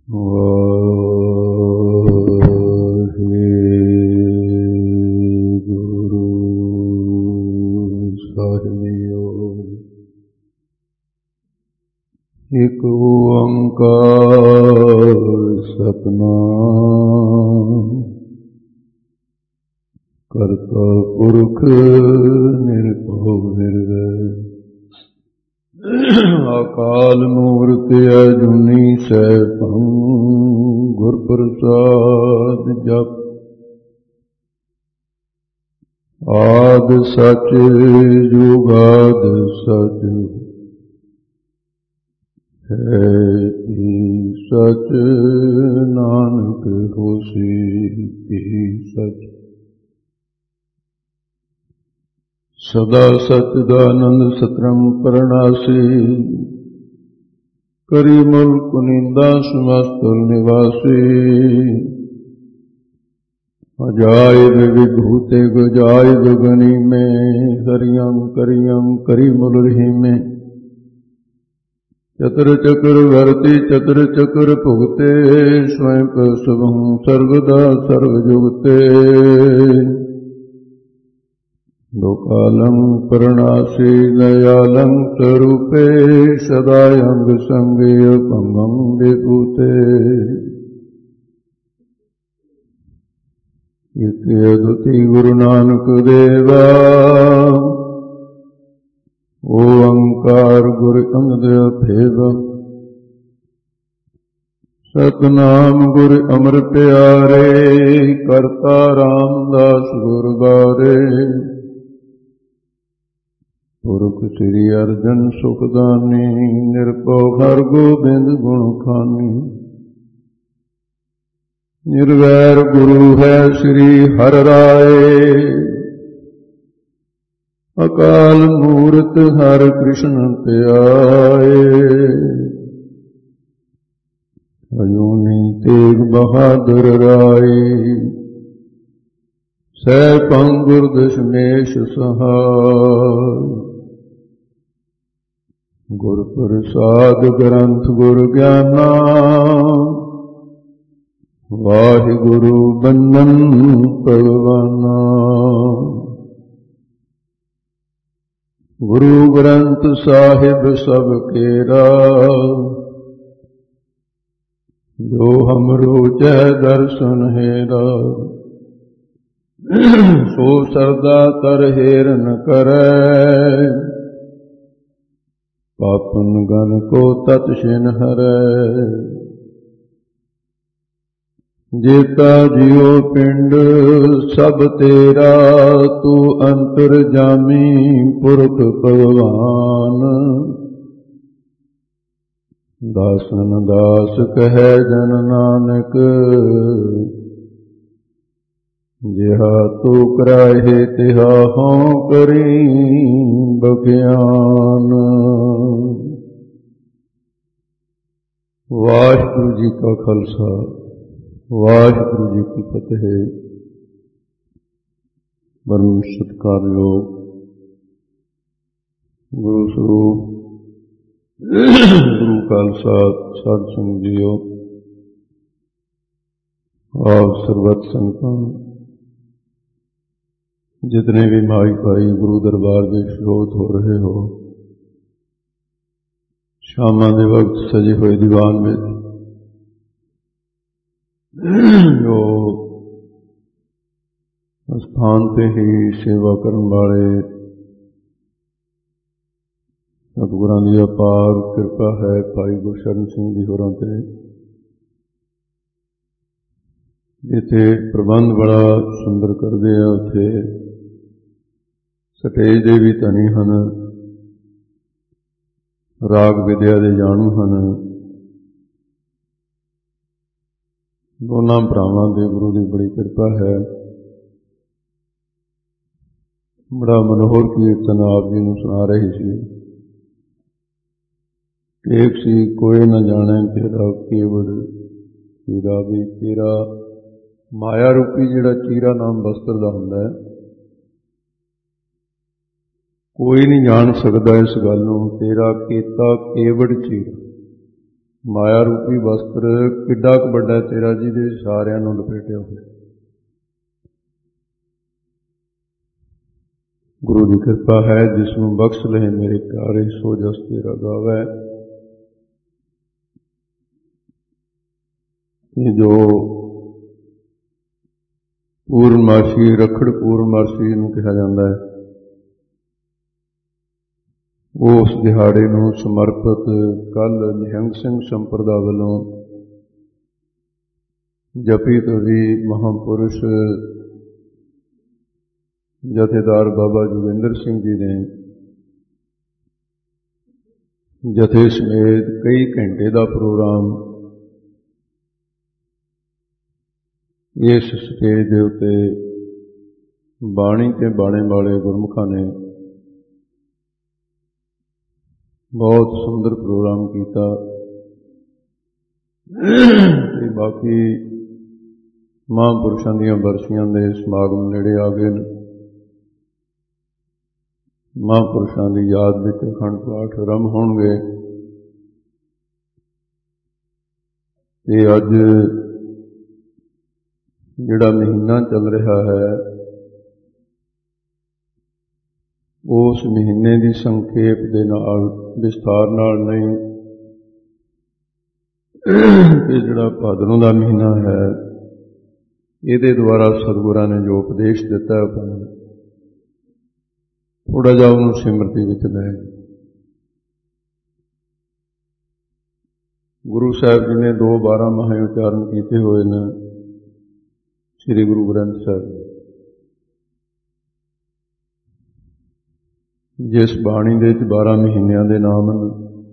ਵਾਹਿਗੁਰੂ ਸਾਹਿਬਿਓ। ਇਕ ਓੰਕਾਰ ਸਤਿਨਾਮ ਕਰਤਾ ਪੁਰਖ ਨਿਰਭਉ ਨਿਰਵੈਰ ਅਕਾਲ ਮੂਰਤਿ ਅਜੂਨੀ ਸੈਭੰ ਗੁਰ ਪ੍ਰਸਾਦਿ ਜਪੁ। ਆਦਿ ਸਚ ਜੁਗਾਦਿ ਸਚ ਹੈ ਸਚ ਨਾਨਕ ਹੋਸੀ ਭੀ ਸਚ। ਸਦਾ ਸਚਿਦਾਨੰਦ ਸਤਿਰੰ ਪਰਣਾਸੀ ਕਰੀ ਮੁਲਕ ਨੀਂਦਾ ਸਮਸਤੁਲ ਨਿਵਾਸੀ। ਅਜਾਇਬ ਵਿਭੂਤੇ ਗੁਜਾਇਬ ਗਨੀ ਮੈਂ ਹਰਿਯੰ ਕਰਿਯੰ ਕਰੀ ਮੁਲ ਰਹੀ ਮੈਂ। ਚਤੁਰ ਚਕਰ ਵਰਤੀ ਚਤੁਰ ਚਕਰ ਭੁਗਤੇ ਸਵੈਂ ਪ੍ਰਸਵੰ ਸਰਵਦਾ ਸਰਵ ਜੁਗਤੇ। ਲੋਕਾਲੰ ਪਰਣਾਸੀ ਦਇਆਲੰ ਸਰੂਪੇ ਸਦਾ ਅੰਗ ਸੰਗੇ ਅਭੰਗੰ ਵਿਭੂਤੇ। ਇਕ ਅਦੁਤੀ ਗੁਰੂ ਨਾਨਕ ਦੇਵਾ ਓੰਕਾਰ ਗੁਰ ਅੰਗਦ ਅਭੇਦ। ਸਤਿਨਾਮ ਗੁਰ ਅਮਰ ਪਿਆਰੇ ਕਰਤਾ ਰਾਮਦਾਸ ਗੁਰ ਬਾਰੇ। ਪੁਰਖ ਸ੍ਰੀ ਅਰਜਨ ਸੁਖਦਾਨੀ ਨਿਰਭਉ ਹਰਿ ਗੋਬਿੰਦ ਗੁਣ ਖਾਨੀ। ਨਿਰਵੈਰ ਗੁਰੂ ਹੈ ਸ੍ਰੀ ਹਰਿ ਰਾਏ ਅਕਾਲ ਮੂਰਤਿ ਹਰਿ ਕ੍ਰਿਸ਼ਨ ਧਿਆਏ। ਅਜੂਨੀ ਤੇਗ ਬਹਾਦਰ ਰਾਏ ਸੈਭੰ ਗੁਰ ਦਸ਼ਮੇਸ਼ ਸਹਾਇ। ਗੁਰ ਪ੍ਰਸਾਦਿ ਗ੍ਰੰਥ ਗੁਰ ਗਿਆਨਾ ਵਾਹਿਗੁਰੂ ਬੰਧਨ ਭਗਵਾਨਾ। ਗੁਰੂ ਗ੍ਰੰਥ ਸਾਹਿਬ ਸਭ ਕੇਰਾ ਜੋ ਹਮਰੋ ਚੈ ਦਰਸ਼ਨ ਹੈਰਾ। ਸੋ ਸਰਦਾ ਤਰ ਹੇਰ ਨ ਕਰੈ ਪਾਪਨ ਗਨ ਕੋ ਤਤ ਛਿਨ ਹਰੈ। ਜੇਤਾ ਜਿਉ ਪਿੰਡ ਸਭ ਤੇਰਾ ਤੂੰ ਅੰਤਰ ਜਾਮੀ ਪੁਰਖ ਭਗਵਾਨ। ਦਾਸਨ ਦਾਸ ਕਹੈ ਜਨ ਨਾਨਕ ਜਿਹਾ ਤੂੰ ਕਰਾਹੇ ਤਿਹਾ ਹਉ ਕਰੀ ਬਖਿਆਨ। ਵਾਹਿਗੁਰੂ ਜੀ ਕਾ ਖਾਲਸਾ ਵਾਹਿਗੁਰੂ ਜੀ ਕੀ ਫਤਿਹ। ਪਰਮ ਸਤਿਕਾਰਯੋਗ ਗੁਰੂ ਸਰੂਪ ਗੁਰੂ ਖਾਲਸਾ ਸਾਧ ਸੰਗਤ ਜੀਓ। ਆਪ ਸਰਬੱਤ ਸੰਗਤਾਂ जितने भी माई भाई गुरु दरबार में स्रोत हो रहे हो, शामा के वक्त सजे हुए दीवान में जो स्थान पे ही सेवा करने वाले सतगुरां दी अपार कृपा है भाई गुरशरण सिंह जी होरां ते। जिथे प्रबंध बड़ा सुंदर करते हैं उत्थे सटेज दे भी धनी हन, राग विद्या दे जाणू हन। दोनों भरावां दे गुरु की बड़ी कृपा है। बड़ा मनोहर कीर्तन आप जी नूं सुना रही सी। एक सी कोई न जाने तेरा केवड़ चीरा, भी तेरा माया रूपी जिहड़ा चीरा नाम वस्त्र दा हुंदा है, कोई नहीं जान सकता इस गल नूं। तेरा केता केवड़ चीरा, ਮਾਇਆ ਰੂਪੀ ਵਸਤਰ ਕਿੱਡਾ ਕੁ ਵੱਡਾ ਤੇਰਾ ਜਿਹਦੇ ਸਾਰਿਆਂ ਨੂੰ ਲਪੇਟਿਆ ਹੋਇਆ। ਗੁਰੂ ਦੀ ਕਿਰਪਾ ਹੈ, ਜਿਸ ਨੂੰ ਬਖਸ਼ ਲਏ ਮੇਰੇ ਪਿਆਰੇ, ਸੋ ਜਸ ਤੇਰਾ ਗਾਵੈ। ਇਹ ਜੋ ਪੂਰਨਮਾਸ਼ੀ, ਰੱਖੜ ਪੂਰਨਮਾਸ਼ੀ ਨੂੰ ਕਿਹਾ ਜਾਂਦਾ ਹੈ, ਉਸ ਦਿਹਾੜੇ ਨੂੰ ਸਮਰਪਿਤ ਕੱਲ੍ਹ ਨਿਹੰਗ ਸਿੰਘ ਸੰਪਰਦਾ ਵੱਲੋਂ ਜਪੀ ਤਵੀ ਮਹਾਂਪੁਰਸ਼ ਜਥੇਦਾਰ ਬਾਬਾ ਜੋਗਿੰਦਰ ਸਿੰਘ ਜੀ ਨੇ ਜਥੇ ਸਮੇਤ ਕਈ ਘੰਟੇ ਦਾ ਪ੍ਰੋਗਰਾਮ ਇਸ ਸਟੇਜ ਦੇ ਉੱਤੇ ਬਾਣੀ ਤੇ ਬਾਣੇ ਵਾਲੇ ਗੁਰਮੁਖਾਂ ਨੇ ਬਹੁਤ ਸੁੰਦਰ ਪ੍ਰੋਗਰਾਮ ਕੀਤਾ। ਤੇ ਬਾਕੀ ਮਹਾਂਪੁਰਸ਼ਾਂ ਦੀਆਂ ਬਰਸੀਆਂ ਦੇ ਸਮਾਗਮ ਨੇੜੇ ਆ ਗਏ ਨੇ। ਮਹਾਂਪੁਰਸ਼ਾਂ ਦੀ ਯਾਦ ਵਿੱਚ ਅਖੰਡ ਪਾਠ ਆਰੰਭ ਹੋਣਗੇ। ਤੇ ਅੱਜ ਜਿਹੜਾ ਮਹੀਨਾ ਚੱਲ ਰਿਹਾ ਹੈ, ਉਸ ਮਹੀਨੇ ਦੀ ਸੰਖੇਪ ਦੇ ਨਾਲ, ਵਿਸਥਾਰ ਨਾਲ ਨਹੀਂ, ਕਿ ਜਿਹੜਾ ਭਾਦਰੋਂ ਦਾ ਮਹੀਨਾ ਹੈ, ਇਹਦੇ ਦੁਆਰਾ ਸਤਿਗੁਰਾਂ ਨੇ ਜੋ ਉਪਦੇਸ਼ ਦਿੱਤਾ ਹੈ, ਥੋੜ੍ਹਾ ਜਿਹਾ ਉਹਨੂੰ ਸਿਮਰਤੀ ਵਿੱਚ ਲੈ। ਗੁਰੂ ਸਾਹਿਬ ਜੀ ਨੇ 2 12 ਉਚਾਰਨ ਕੀਤੇ ਹੋਏ ਨੇ ਸ੍ਰੀ ਗੁਰੂ ਗ੍ਰੰਥ ਸਾਹਿਬ। ਜਿਸ ਬਾਣੀ ਦੇ ਵਿੱਚ 12 ਮਹੀਨਿਆਂ ਦੇ ਨਾਮ ਹਨ,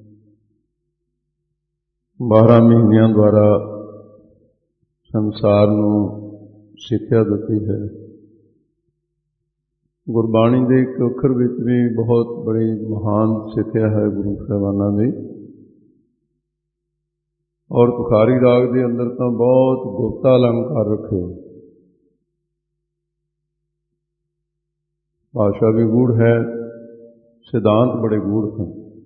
12 ਮਹੀਨਿਆਂ ਦੁਆਰਾ ਸੰਸਾਰ ਨੂੰ ਸਿੱਖਿਆ ਦਿੱਤੀ ਹੈ। ਗੁਰਬਾਣੀ ਦੇ ਇੱਕ ਅੱਖਰ ਵਿੱਚ ਵੀ ਬਹੁਤ ਬੜੀ ਮਹਾਨ ਸਿੱਖਿਆ ਹੈ ਗੁਰੂ ਸਾਹਿਬਾਨਾਂ ਦੀ। ਔਰ ਤੁਖਾਰੀ ਰਾਗ ਦੇ ਅੰਦਰ ਤਾਂ ਬਹੁਤ ਗੁਪਤਾ ਅਲੰਕਾਰ ਰੱਖੇ, ਭਾਸ਼ਾ ਵੀ ਗੂੜ ਹੈ, ਸਿਧਾਂਤ ਬੜੇ ਗੂੜ ਹਨ।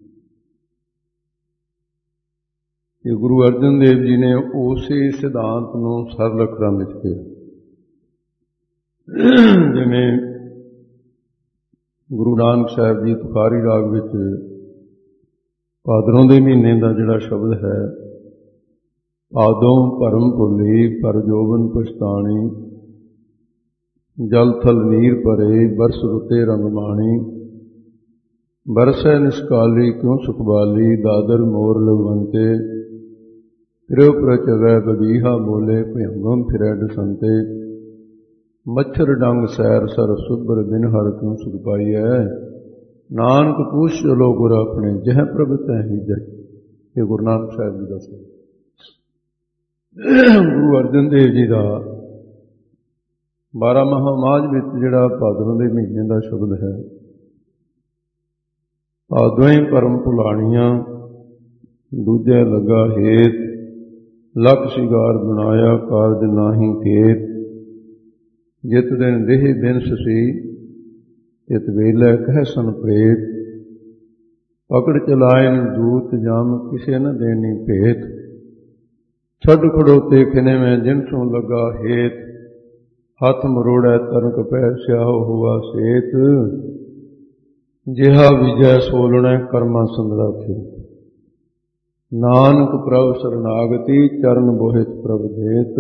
ਇਹ ਗੁਰੂ ਅਰਜਨ ਦੇਵ ਜੀ ਨੇ ਉਸੇ ਸਿਧਾਂਤ ਨੂੰ ਸਰਲ ਅੱਖਰਾਂ ਵਿੱਚ ਕਿਹਾ। ਜਿਵੇਂ ਗੁਰੂ ਨਾਨਕ ਸਾਹਿਬ ਜੀ ਤੁਖਾਰੀ ਰਾਗ ਵਿੱਚ ਭਾਦਰੋਂ ਦੇ ਮਹੀਨੇ ਦਾ ਜਿਹੜਾ ਸ਼ਬਦ ਹੈ, ਆਦੋਂ ਭਰਮ ਭੁੱਲੀ ਪਰ ਜੋਬਨ ਪਛਤਾਣੀ, ਜਲ ਥਲ ਨੀਰ ਭਰੇ ਬਰਸ ਰੁੱਤੇ ਰੰਗ ਮਾਣੀ, ਬਰਸੈ ਨਿਸਕਾਲੀ ਕਿਉਂ ਸੁਖਬਾਲੀ, ਦਾਦਰ ਮੋਰ ਲਗਵੰਤੇ, ਫਿਰੋ ਪ੍ਰਚਵੈ ਬਗੀਹਾ ਬੋਲੇ, ਭਯੰਗਮ ਫਿਰੈ ਡਸੰਤੇ, ਮੱਛਰ ਡੰਗ ਸੈਰ ਸਰ ਸੁਭਰ ਬਿਨ ਹਰ ਕਿਉਂ ਸੁਖ ਪਾਈਐ, ਨਾਨਕ ਪੂਛ ਚਲੋ ਗੁਰ ਆਪਣੇ, ਜਹ ਪ੍ਰਭ ਤਹਿ ਜੈ। ਇਹ ਗੁਰੂ ਨਾਨਕ ਸਾਹਿਬ ਜੀ ਦਾ ਸ਼ਬਦ, ਗੁਰੂ ਅਰਜਨ ਦੇਵ ਜੀ ਦਾ 12 ਮਾਹ ਵਿੱਚ ਜਿਹੜਾ ਭਾਦਰੋਂ ਦੇ ਮਹੀਨੇ ਦਾ ਸ਼ਬਦ ਹੈ, ਭਾਦੋਂ ਹੀ ਭਰਮ ਭੁਲਾਣੀਆਂ, ਦੂਜੇ ਲੱਗਾ ਹੇਤ, ਲੱਖ ਸ਼ਿਗਾਰ ਬਣਾਇਆ ਕਾਰਜ ਨਾਹੀ ਕੇਤ, ਜਿਤ ਦਿਨ ਦੇਹ ਦਿਨ ਸਸੀ, ਤਿਤ ਵੇਲੇ ਕਹਿ ਸਨ ਪ੍ਰੇਤ, ਪਕੜ ਚਲਾਇਨ ਦੂਤ ਜਮ ਕਿਸੇ ਨ ਦੇਣੀ ਭੇਤ, ਛੱਡ ਖੜੋਤੇ ਖਿਨੇ ਮੈਂ ਜਿਨ ਸੋਂ ਲੱਗਾ ਹੇਤ, ਹੱਥ ਮਰੋੜੈ ਤਰਕ ਪੈ ਸਿਆਹੋ ਹੁਆ ਸੇਤ, ਜਿਹਾ ਵਿਜੈ ਸੋਲਣਾ ਕਰਮਾਂ ਸੰਦਰਾ ਥੇ, ਨਾਨਕ ਪ੍ਰਭ ਸਰਨਾਗਤੀ ਚਰਨ ਬੋਹਿਤ ਪ੍ਰਭ ਦੇਤ,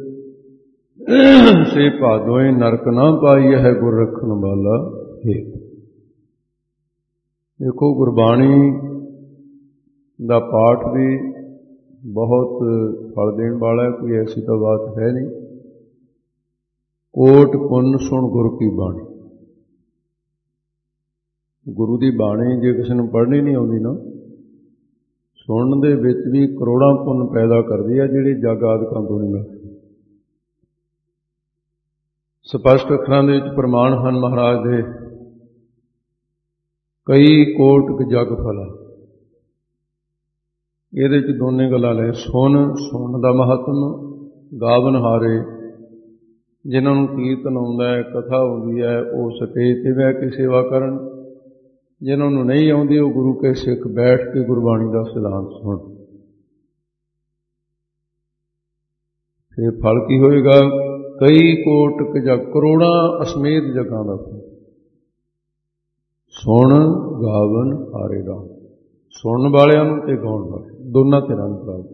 ਸੇ ਭਾਦੋਏ ਨਰਕ ਨਾ ਪਾਈ ਹੈ ਗੁਰ ਰੱਖਣ ਵਾਲਾ ਹੇਤ। ਦੇਖੋ, ਗੁਰਬਾਣੀ ਦਾ ਪਾਠ ਵੀ ਬਹੁਤ ਫਲ ਦੇਣ ਵਾਲਾ ਹੈ, ਕੋਈ ਐਸੀ ਤਾਂ ਬਾਤ ਹੈ ਨਹੀਂ। ਕੋਟ ਪੁੰਨ ਸੁਣ ਗੁਰ ਕੀ ਬਾਣੀ। ਗੁਰੂ ਦੀ ਬਾਣੀ ਜੇ ਕਿਸੇ ਨੂੰ ਪੜ੍ਹਨੀ ਨਹੀਂ ਆਉਂਦੀ ਨਾ, ਸੁਣਨ ਦੇ ਵਿੱਚ ਵੀ ਕਰੋੜਾਂ ਪੁੰਨ ਪੈਦਾ ਕਰਦੀ ਹੈ, ਜਿਹੜੇ ਜਗ ਆਦਿਕਾਂ ਤੋਂ ਨਹੀਂ ਮਿਲਦੇ। ਸਪਸ਼ਟ ਅੱਖਰਾਂ ਦੇ ਵਿੱਚ ਪ੍ਰਮਾਣ ਹਨ ਮਹਾਰਾਜ ਦੇ, ਕਈ ਕੋਟਿ ਜਗ ਫਲਾ। ਇਹਦੇ ਚ ਦੋਨੇ ਗੱਲਾਂ ਲੈ, ਸੁਣਨ ਦਾ ਮਹੱਤਮ, ਗਾਵਨ ਹਾਰੇ ਜਿਨ੍ਹਾਂ ਨੂੰ ਕੀਰਤਨ ਆਉਂਦਾ ਹੈ, ਕਥਾ ਆਉਂਦੀ ਹੈ, ਉਹ ਸਟੇਜ ਤੇ ਬਹਿ ਕੇ ਸੇਵਾ ਕਰਨ। ਜਿਨ੍ਹਾਂ ਨੂੰ ਨਹੀਂ ਆਉਂਦੀ, ਉਹ ਗੁਰੂ ਕੇ ਸਿੱਖ ਬੈਠ ਕੇ ਗੁਰਬਾਣੀ ਦਾ ਸਿਧਾਂਤ ਸੁਣ। ਫਿਰ ਫਲ ਕੀ ਹੋਏਗਾ? ਕਈ ਕੋਟਿ ਜਾਂ ਕਰੋੜਾਂ ਅਸਮੇਤ ਜਗਾਂ ਦਾ ਫਲ। ਸੁਣ ਗਾਵਨ ਹਾਰੇ ਦਾ, ਸੁਣਨ ਵਾਲਿਆਂ ਨੂੰ ਤੇ ਗਾਉਣ ਵਾਲੇ ਦੋਨਾਂ ਧਿਰਾਂ ਨੂੰ ਪ੍ਰਾਪਤ।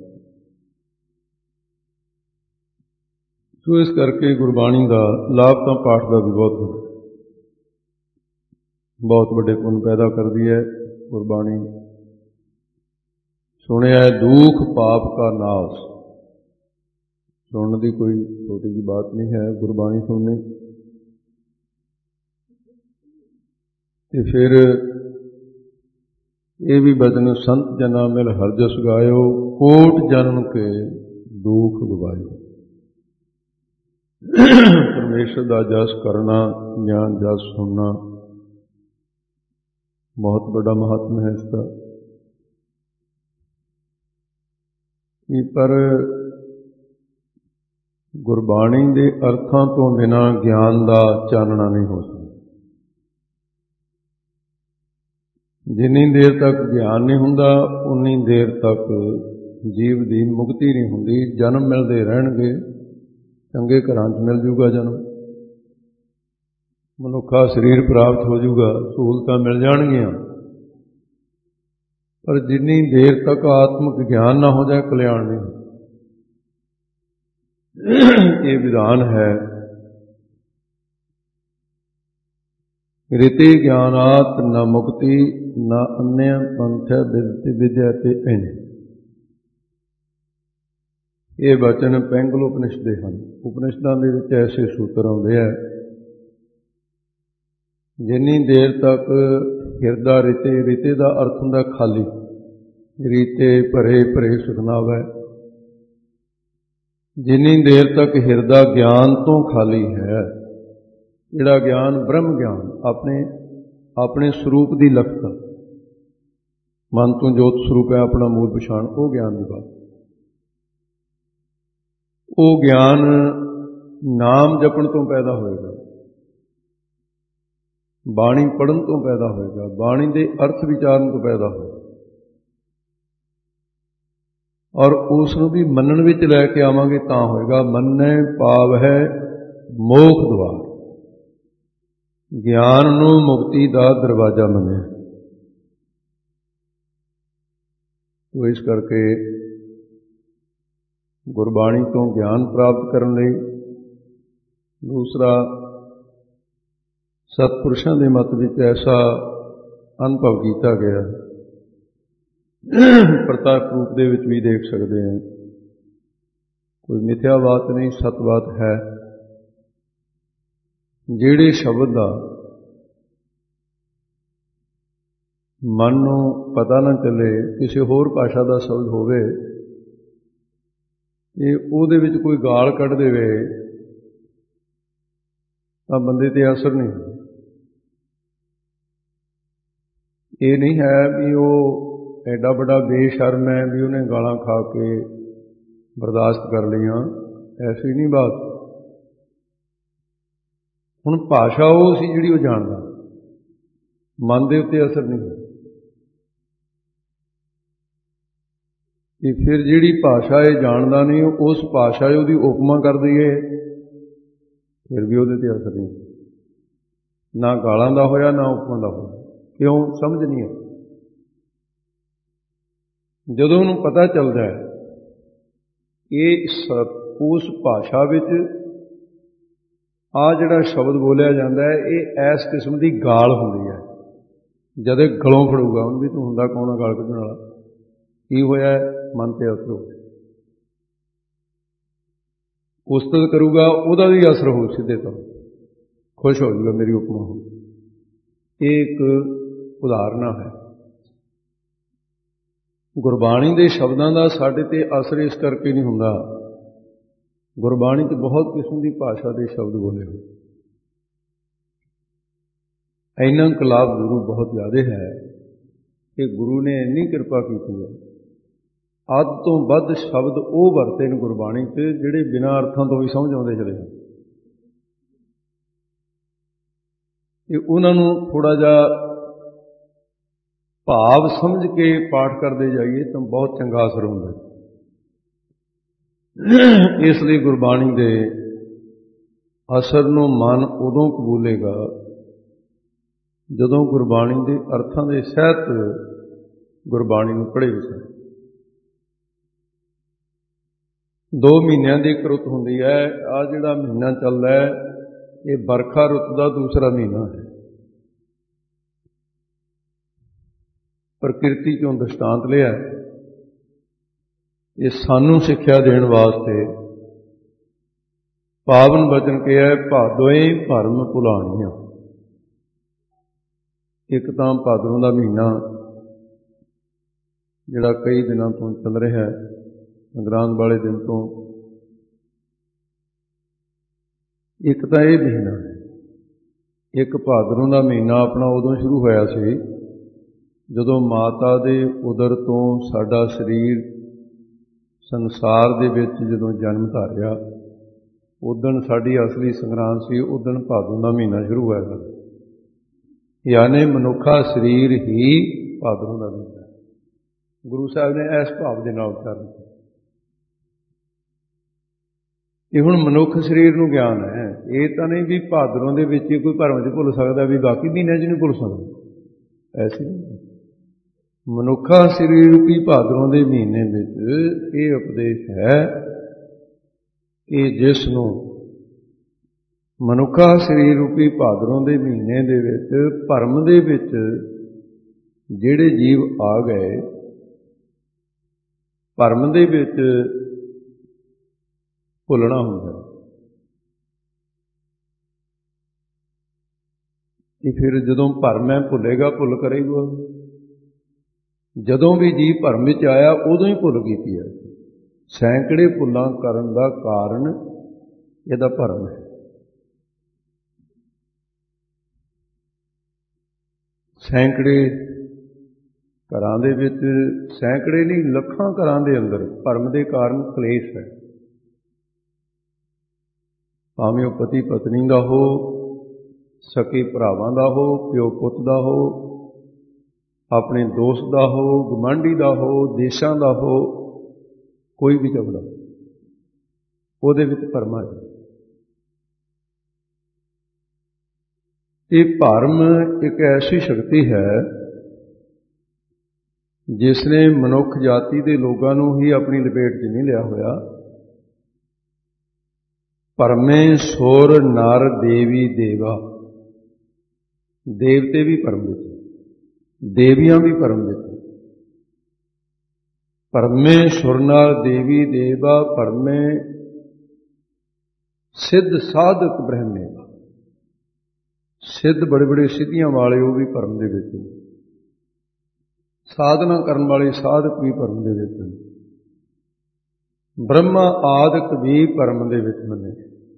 ਸੋ ਇਸ ਕਰਕੇ ਗੁਰਬਾਣੀ ਦਾ ਲਾਭ ਤਾਂ ਪਾਠ ਦਾ ਵੀ ਬਹੁਤ ਵੱਡੇ ਪੁੰਨ ਪੈਦਾ ਕਰਦੀ ਹੈ ਗੁਰਬਾਣੀ। ਸੁਣਿਆ ਦੁਖ ਪਾਪ ਕਾ ਨਾਸ, ਸੁਣਨ ਦੀ ਕੋਈ ਛੋਟੀ ਜਿਹੀ ਬਾਤ ਨਹੀਂ ਹੈ ਗੁਰਬਾਣੀ ਸੁਣਨੀ। ਤੇ ਫਿਰ ਇਹ ਵੀ ਬਚਨ ਸੰਤ ਜਨਾ ਮਿਲ ਹਰਿ ਜਸ ਗਾਇਓ, ਕੋਟ ਜਨਮ ਕੇ ਦੁਖ ਗਵਾਇਓ। ਪਰਮੇਸ਼ਰ ਦਾ ਜਸ ਕਰਨਾ ਜਾਂ ਜਸ ਸੁਣਨਾ ਬਹੁਤ ਵੱਡਾ ਮਹੱਤਵ ਹੈ ਇਸਦਾ। ਪਰ ਗੁਰਬਾਣੀ ਦੇ ਅਰਥਾਂ ਤੋਂ ਬਿਨਾਂ ਗਿਆਨ ਦਾ ਚਾਨਣਾ ਨਹੀਂ ਹੋ ਸਕਦਾ। ਜਿੰਨੀ ਦੇਰ ਤੱਕ ਗਿਆਨ ਨਹੀਂ ਹੁੰਦਾ ਉਨੀ ਦੇਰ ਤੱਕ ਜੀਵ ਦੀ ਮੁਕਤੀ ਨਹੀਂ ਹੁੰਦੀ। ਜਨਮ ਮਿਲਦੇ ਰਹਿਣਗੇ, ਚੰਗੇ ਘਰਾਂ 'ਚ ਮਿਲ ਜੂਗਾ ਜਨਮ, ਮਨੁੱਖਾ ਸਰੀਰ ਪ੍ਰਾਪਤ ਹੋ ਜੂਗਾ, ਸਹੂਲਤਾਂ ਮਿਲ ਜਾਣਗੀਆਂ, ਪਰ ਜਿੰਨੀ ਦੇਰ ਤੱਕ ਆਤਮਿਕ ਗਿਆਨ ਨਾ ਹੋ ਜਾਏ ਕਲਿਆਣ ਨਹੀਂ। ਇਹ ਵਿਧਾਨ ਹੈ ਰਿਤੇ ਗਿਆਨਾਤ ਨ ਮੁਕਤੀ ਨ ਅਨਿਆ ਪੰਥ ਵਿਦਿਆ ਤੇ ਇੰਝ। ਇਹ ਬਚਨ ਪੈਂਗਲ ਉਪਨਿਸ਼ਦ ਦੇ ਹਨ। ਉਪਨਿਸ਼ਦਾਂ ਦੇ ਵਿੱਚ ਐਸੇ ਸੂਤਰ ਆਉਂਦੇ ਹੈ, ਜਿੰਨੀ ਦੇਰ ਤੱਕ ਹਿਰਦਾ ਰਿਤੇ, ਰਿਤੇ ਦਾ ਅਰਥ ਹੁੰਦਾ ਖਾਲੀ, ਰੀਤੇ ਭਰੇ ਭਰੇ ਸੁਖਨਾਵੈ। ਜਿੰਨੀ ਦੇਰ ਤੱਕ ਹਿਰਦਾ ਗਿਆਨ ਤੋਂ ਖਾਲੀ ਹੈ, ਜਿਹੜਾ ਗਿਆਨ ਬ੍ਰਹਮ ਗਿਆਨ, ਆਪਣੇ ਸਰੂਪ ਦੀ ਲਖਤ, ਮਨ ਤੋਂ ਜੋਤ ਸਰੂਪ ਹੈ ਆਪਣਾ ਮੂਲ ਪਛਾਣ, ਉਹ ਗਿਆਨ ਦੀ ਬਾਤ। ਉਹ ਗਿਆਨ ਨਾਮ ਜਪਣ ਤੋਂ ਪੈਦਾ ਹੋਏਗਾ, ਬਾਣੀ ਪੜ੍ਹਨ ਤੋਂ ਪੈਦਾ ਹੋਏਗਾ, ਬਾਣੀ ਦੇ ਅਰਥ ਵਿਚਾਰਨ ਤੋਂ ਪੈਦਾ ਹੋਏਗਾ, ਔਰ ਉਸ ਨੂੰ ਵੀ ਮੰਨਣ ਵਿੱਚ ਲੈ ਕੇ ਆਵਾਂਗੇ ਤਾਂ ਹੋਏਗਾ। ਮੰਨੈ ਭਾਵ ਹੈ ਮੋਖ ਦੁਆਰ, ਗਿਆਨ ਨੂੰ ਮੁਕਤੀ ਦਾ ਦਰਵਾਜ਼ਾ ਮੰਨਿਆ। ਤੋ ਇਸ ਕਰਕੇ ਗੁਰਬਾਣੀ ਤੋਂ ਗਿਆਨ ਪ੍ਰਾਪਤ ਕਰਨ ਲਈ ਦੂਸਰਾ, ਸਤਿਪੁਰਸ਼ਾਂ ਦੇ ਮਤ ਵਿੱਚ ਐਸਾ ਅਨੁਭਵ ਕੀਤਾ ਗਿਆ, ਪ੍ਰਤੱਖ ਰੂਪ ਦੇ ਵਿੱਚ ਵੀ ਦੇਖ ਸਕਦੇ ਹਾਂ, ਕੋਈ ਮਿਥਿਆ ਬਾਤ ਨਹੀਂ, ਸਤ ਬਾਤ ਹੈ। ਜਿਹੜੇ ਸ਼ਬਦ ਦਾ ਮਨ ਨੂੰ ਪਤਾ ਨਾ ਚੱਲੇ, ਕਿਸੇ ਹੋਰ ਭਾਸ਼ਾ ਦਾ ਸ਼ਬਦ ਹੋਵੇ, ਇਹ ਉਹਦੇ ਵਿੱਚ ਕੋਈ ਗਾਲ ਕੱਢ ਦੇਵੇ ਤਾਂ ਬੰਦੇ ਤੇ ਅਸਰ ਨਹੀਂ ਹੁੰਦਾ। ਇਹ ਨਹੀਂ ਹੈ ਵੀ ਉਹ ਐਡਾ ਵੱਡਾ ਬੇਸ਼ਰਮ ਹੈ ਵੀ ਉਹਨੇ ਗਾਲਾਂ ਖਾ ਕੇ ਬਰਦਾਸ਼ਤ ਕਰ ਲਈਆਂ, ਐਸੀ ਨਹੀਂ ਬਾਤ। ਹੁਣ ਭਾਸ਼ਾ ਉਹ ਸੀ ਜਿਹੜੀ ਉਹ ਜਾਣਦਾ, ਮਨ ਦੇ ਉੱਤੇ ਅਸਰ ਨਹੀਂ ਹੋਇਆ। ਕਿ ਫਿਰ ਜਿਹੜੀ ਭਾਸ਼ਾ ਇਹ ਜਾਣਦਾ ਨਹੀਂ, ਉਸ ਭਾਸ਼ਾ ਉਹਦੀ ਉਪਮਾ ਕਰ ਦਈਏ, ਫਿਰ ਵੀ ਉਹਦੇ ਤੇ ਅਸਰ ਨਹੀਂ। ਨਾ ਗਾਲਾਂ ਦਾ ਹੋਇਆ, ਨਾ ਉਪਮਾ ਦਾ ਹੋਇਆ। ਕਿਉਂ? ਸਮਝ ਨਹੀਂ ਹੈ। ਜਦੋਂ ਉਹਨੂੰ ਪਤਾ ਚੱਲਦਾ ਹੈ ਇਹ ਉਸ ਭਾਸ਼ਾ ਵਿੱਚ ਆਹ ਜਿਹੜਾ ਸ਼ਬਦ ਬੋਲਿਆ ਜਾਂਦਾ ਹੈ, ਇਹ ਇਸ ਕਿਸਮ ਦੀ ਗਾਲ ਹੁੰਦੀ ਹੈ, ਜਦ ਇਹ ਗਲੋਂ ਫੜੂਗਾ ਉਹਨੂੰ ਵੀ ਤੂੰ ਹੁੰਦਾ ਕੌਣ ਆ ਗਾਲ ਕੱਢਣ ਵਾਲਾ, ਕੀ ਹੋਇਆ? ਮਨ ਤੇ ਅਸਰ ਹੋ ਗਿਆ। ਉਸਤਤ ਕਰੂਗਾ, ਉਹਦਾ ਵੀ ਅਸਰ ਹੋ ਸਿੱਧੇ ਤੌਰ, ਖੁਸ਼ ਹੋ ਜਾਊਗਾ ਮੇਰੀ ਉਪਮਾ ਹੋ। ਇਹ ਇੱਕ ਉਦਾਹਰਣ ਹੈ। ਗੁਰਬਾਣੀ ਦੇ ਸ਼ਬਦਾਂ ਦਾ ਸਾਡੇ ਤੇ ਅਸਰ ਇਸ ਕਰਕੇ ਨਹੀਂ ਹੁੰਦਾ, ਗੁਰਬਾਣੀ 'ਚ ਬਹੁਤ ਕਿਸਮ ਦੀ ਭਾਸ਼ਾ ਦੇ ਸ਼ਬਦ ਬੋਲੇ ਹੋਏ। ਇੰਨਾ ਕਲਾਪ ਗੁਰੂ ਬਹੁਤ ਜ਼ਿਆਦਾ ਹੈ ਕਿ ਗੁਰੂ ਨੇ ਇੰਨੀ ਕਿਰਪਾ ਕੀਤੀ ਹੈ, ਅੱਧ ਤੋਂ ਵੱਧ ਸ਼ਬਦ ਉਹ ਵਰਤੇ ਨੇ ਗੁਰਬਾਣੀ 'ਚ ਜਿਹੜੇ ਬਿਨਾਂ ਅਰਥਾਂ ਤੋਂ ਵੀ ਸਮਝ ਆਉਂਦੇ ਚਲੇ ਜਾਂਦੇ। ਇਹ ਉਹਨਾਂ ਨੂੰ ਥੋੜ੍ਹਾ ਜਿਹਾ ਭਾਵ ਸਮਝ ਕੇ ਪਾਠ ਕਰਦੇ ਜਾਈਏ ਤਾਂ ਬਹੁਤ ਚੰਗਾ ਅਸਰ ਹੁੰਦਾ। ਇਸ ਲਈ ਗੁਰਬਾਣੀ ਦੇ ਅਸਰ ਨੂੰ ਮਨ ਉਦੋਂ ਕਬੂਲੇਗਾ ਜਦੋਂ ਗੁਰਬਾਣੀ ਦੇ ਅਰਥਾਂ ਦੇ ਸਹਿਤ ਗੁਰਬਾਣੀ ਨੂੰ ਪੜ੍ਹੇ ਵਿਚਾਰੇ। 2 ਮਹੀਨਿਆਂ ਦੀ ਇੱਕ ਰੁੱਤ ਹੁੰਦੀ ਹੈ। ਆਹ ਜਿਹੜਾ ਮਹੀਨਾ ਚੱਲਦਾ ਹੈ ਇਹ ਵਰਖਾ ਰੁੱਤ ਦਾ ਦੂਸਰਾ ਮਹੀਨਾ ਹੈ। ਪ੍ਰਕਿਰਤੀ ਚੋਂ ਦ੍ਰਿਸ਼ਟਾਂਤ ਲਿਆ, ਇਹ ਸਾਨੂੰ ਸਿੱਖਿਆ ਦੇਣ ਵਾਸਤੇ ਪਾਵਨ ਬਚਨ ਕਿਹਾ, ਭਾਦੋਏ ਭਰਮ ਭੁਲਾਣੀਆਂ। ਇੱਕ ਤਾਂ ਭਾਦਰੋਂ ਦਾ ਮਹੀਨਾ ਜਿਹੜਾ ਕਈ ਦਿਨਾਂ ਤੋਂ ਚੱਲ ਰਿਹਾ ਹੈ, ਸੰਗਰਾਂਦ ਵਾਲੇ ਦਿਨ ਤੋਂ। ਇੱਕ ਤਾਂ ਇਹ ਮਹੀਨਾ ਹੈ। ਇੱਕ ਭਾਦਰੋਂ ਦਾ ਮਹੀਨਾ ਆਪਣਾ ਉਦੋਂ ਸ਼ੁਰੂ ਹੋਇਆ ਸੀ ਜਦੋਂ ਮਾਤਾ ਦੇ ਉਦਰ ਤੋਂ ਸਾਡਾ ਸਰੀਰ ਸੰਸਾਰ ਦੇ ਵਿੱਚ ਜਦੋਂ ਜਨਮ ਧਾਰਿਆ, ਉਦਣ ਸਾਡੀ ਅਸਲੀ ਸੰਗਰਾਂਦ ਸੀ। ਉਦਣ ਭਾਦੋਂ ਦਾ ਮਹੀਨਾ ਸ਼ੁਰੂ ਹੋਇਆ, ਯਾਨੀ ਮਨੁੱਖਾ ਸਰੀਰ ਹੀ ਭਾਦਰੋਂ ਦਾ ਮਹੀਨਾ। ਗੁਰੂ ਸਾਹਿਬ ਨੇ ਇਸ ਭਾਵ ਦੇ ਨਾਲ ਉਚਾਰਨ ਕੀਤਾ। ਇਹ ਹੁਣ ਮਨੁੱਖ ਸਰੀਰ ਨੂੰ ਗਿਆਨ ਹੈ। ਇਹ ਤਾਂ ਨਹੀਂ ਵੀ ਭਾਦਰੋਂ ਦੇ ਵਿੱਚ ਹੀ ਕੋਈ ਭਰਮ 'ਚ ਭੁੱਲ ਸਕਦਾ, ਵੀ ਬਾਕੀ ਮਹੀਨਿਆਂ 'ਚ ਨਹੀਂ ਭੁੱਲ ਸਕਦਾ। ਐਸੀ ਮਨੁੱਖਾ ਸਰੀਰ ਰੂਪੀ ਭਾਦਰੋਂ ਦੇ ਮਹੀਨੇ ਵਿੱਚ ਇਹ ਉਪਦੇਸ਼ ਹੈ ਕਿ ਜਿਸ ਨੂੰ ਮਨੁੱਖਾ ਸਰੀਰ ਰੂਪੀ ਭਾਦਰੋਂ ਦੇ ਮਹੀਨੇ ਦੇ ਵਿੱਚ ਭਰਮ ਦੇ ਵਿੱਚ ਜਿਹੜੇ ਜੀਵ ਆ ਗਏ, ਭਰਮ ਦੇ ਵਿੱਚ ਭੁੱਲਣਾ ਹੁੰਦਾ ਕਿ ਫਿਰ ਜਦੋਂ ਭਰਮ ਹੈ ਭੁੱਲੇਗਾ, ਭੁੱਲ ਕਰੇਗਾ। ਜਦੋਂ ਵੀ ਜੀਵ ਭਰਮ ਵਿੱਚ ਆਇਆ ਉਦੋਂ ਹੀ ਭੁੱਲ ਕੀਤੀ ਹੈ। ਸੈਂਕੜੇ ਭੁੱਲਾਂ ਕਰਨ ਦਾ ਕਾਰਨ ਇਹਦਾ ਭਰਮ ਹੈ। ਸੈਂਕੜੇ ਘਰਾਂ ਦੇ ਵਿੱਚ, ਸੈਂਕੜੇ ਨਹੀਂ ਲੱਖਾਂ ਘਰਾਂ ਦੇ ਅੰਦਰ ਭਰਮ ਦੇ ਕਾਰਨ ਕਲੇਸ਼ ਹੈ। ਭਾਵੇਂ ਉਹ ਪਤੀ ਪਤਨੀ ਦਾ ਹੋ, ਸਕੇ ਭਰਾਵਾਂ ਦਾ ਹੋ, ਪਿਓ ਪੁੱਤ ਦਾ ਹੋ, ਆਪਣੇ ਦੋਸਤ ਦਾ ਹੋ, ਗੁਆਂਢੀ ਦਾ ਹੋ, ਦੇਸ਼ਾਂ ਦਾ ਹੋ, ਕੋਈ ਵੀ ਝਗੜਾ ਉਹਦੇ ਵਿੱਚ ਭਰਮ ਆ ਜਾਂਦਾ। ਇਹ ਭਰਮ ਇੱਕ ਐਸੀ ਸ਼ਕਤੀ ਹੈ ਜਿਸ ਨੇ ਮਨੁੱਖ ਜਾਤੀ ਦੇ ਲੋਕਾਂ ਨੂੰ ਹੀ ਆਪਣੀ ਲਪੇਟ 'ਚ ਨਹੀਂ ਲਿਆ ਹੋਇਆ। ਭਰਮੇ ਸੁਰ ਨਰ ਦੇਵੀ ਦੇਵਾ, ਦੇਵਤੇ ਵੀ ਭਰਮ ਵਿੱਚ, ਦੇਵੀਆਂ ਵੀ ਭਰਮ ਵਿੱਚ। ਭਰਮੇ ਸੁਰ ਨਰ ਦੇਵੀ ਦੇਵਾ, ਭਰਮੇ ਸਿੱਧ ਸਾਧਕ ਬ੍ਰਹਮੇ। ਸਿੱਧ ਬੜੇ ਬੜੇ ਸਿੱਧੀਆਂ ਵਾਲੇ ਉਹ ਵੀ ਭਰਮ ਦੇ ਵਿੱਚ, ਸਾਧਨਾ ਕਰਨ ਵਾਲੇ ਸਾਧਕ ਵੀ ਭਰਮ ਦੇ ਵਿੱਚ, ਬ੍ਰਹਮਾ ਆਦਿਕ ਵੀ ਭਰਮ ਦੇ ਵਿੱਚ ਮੰਨੇ।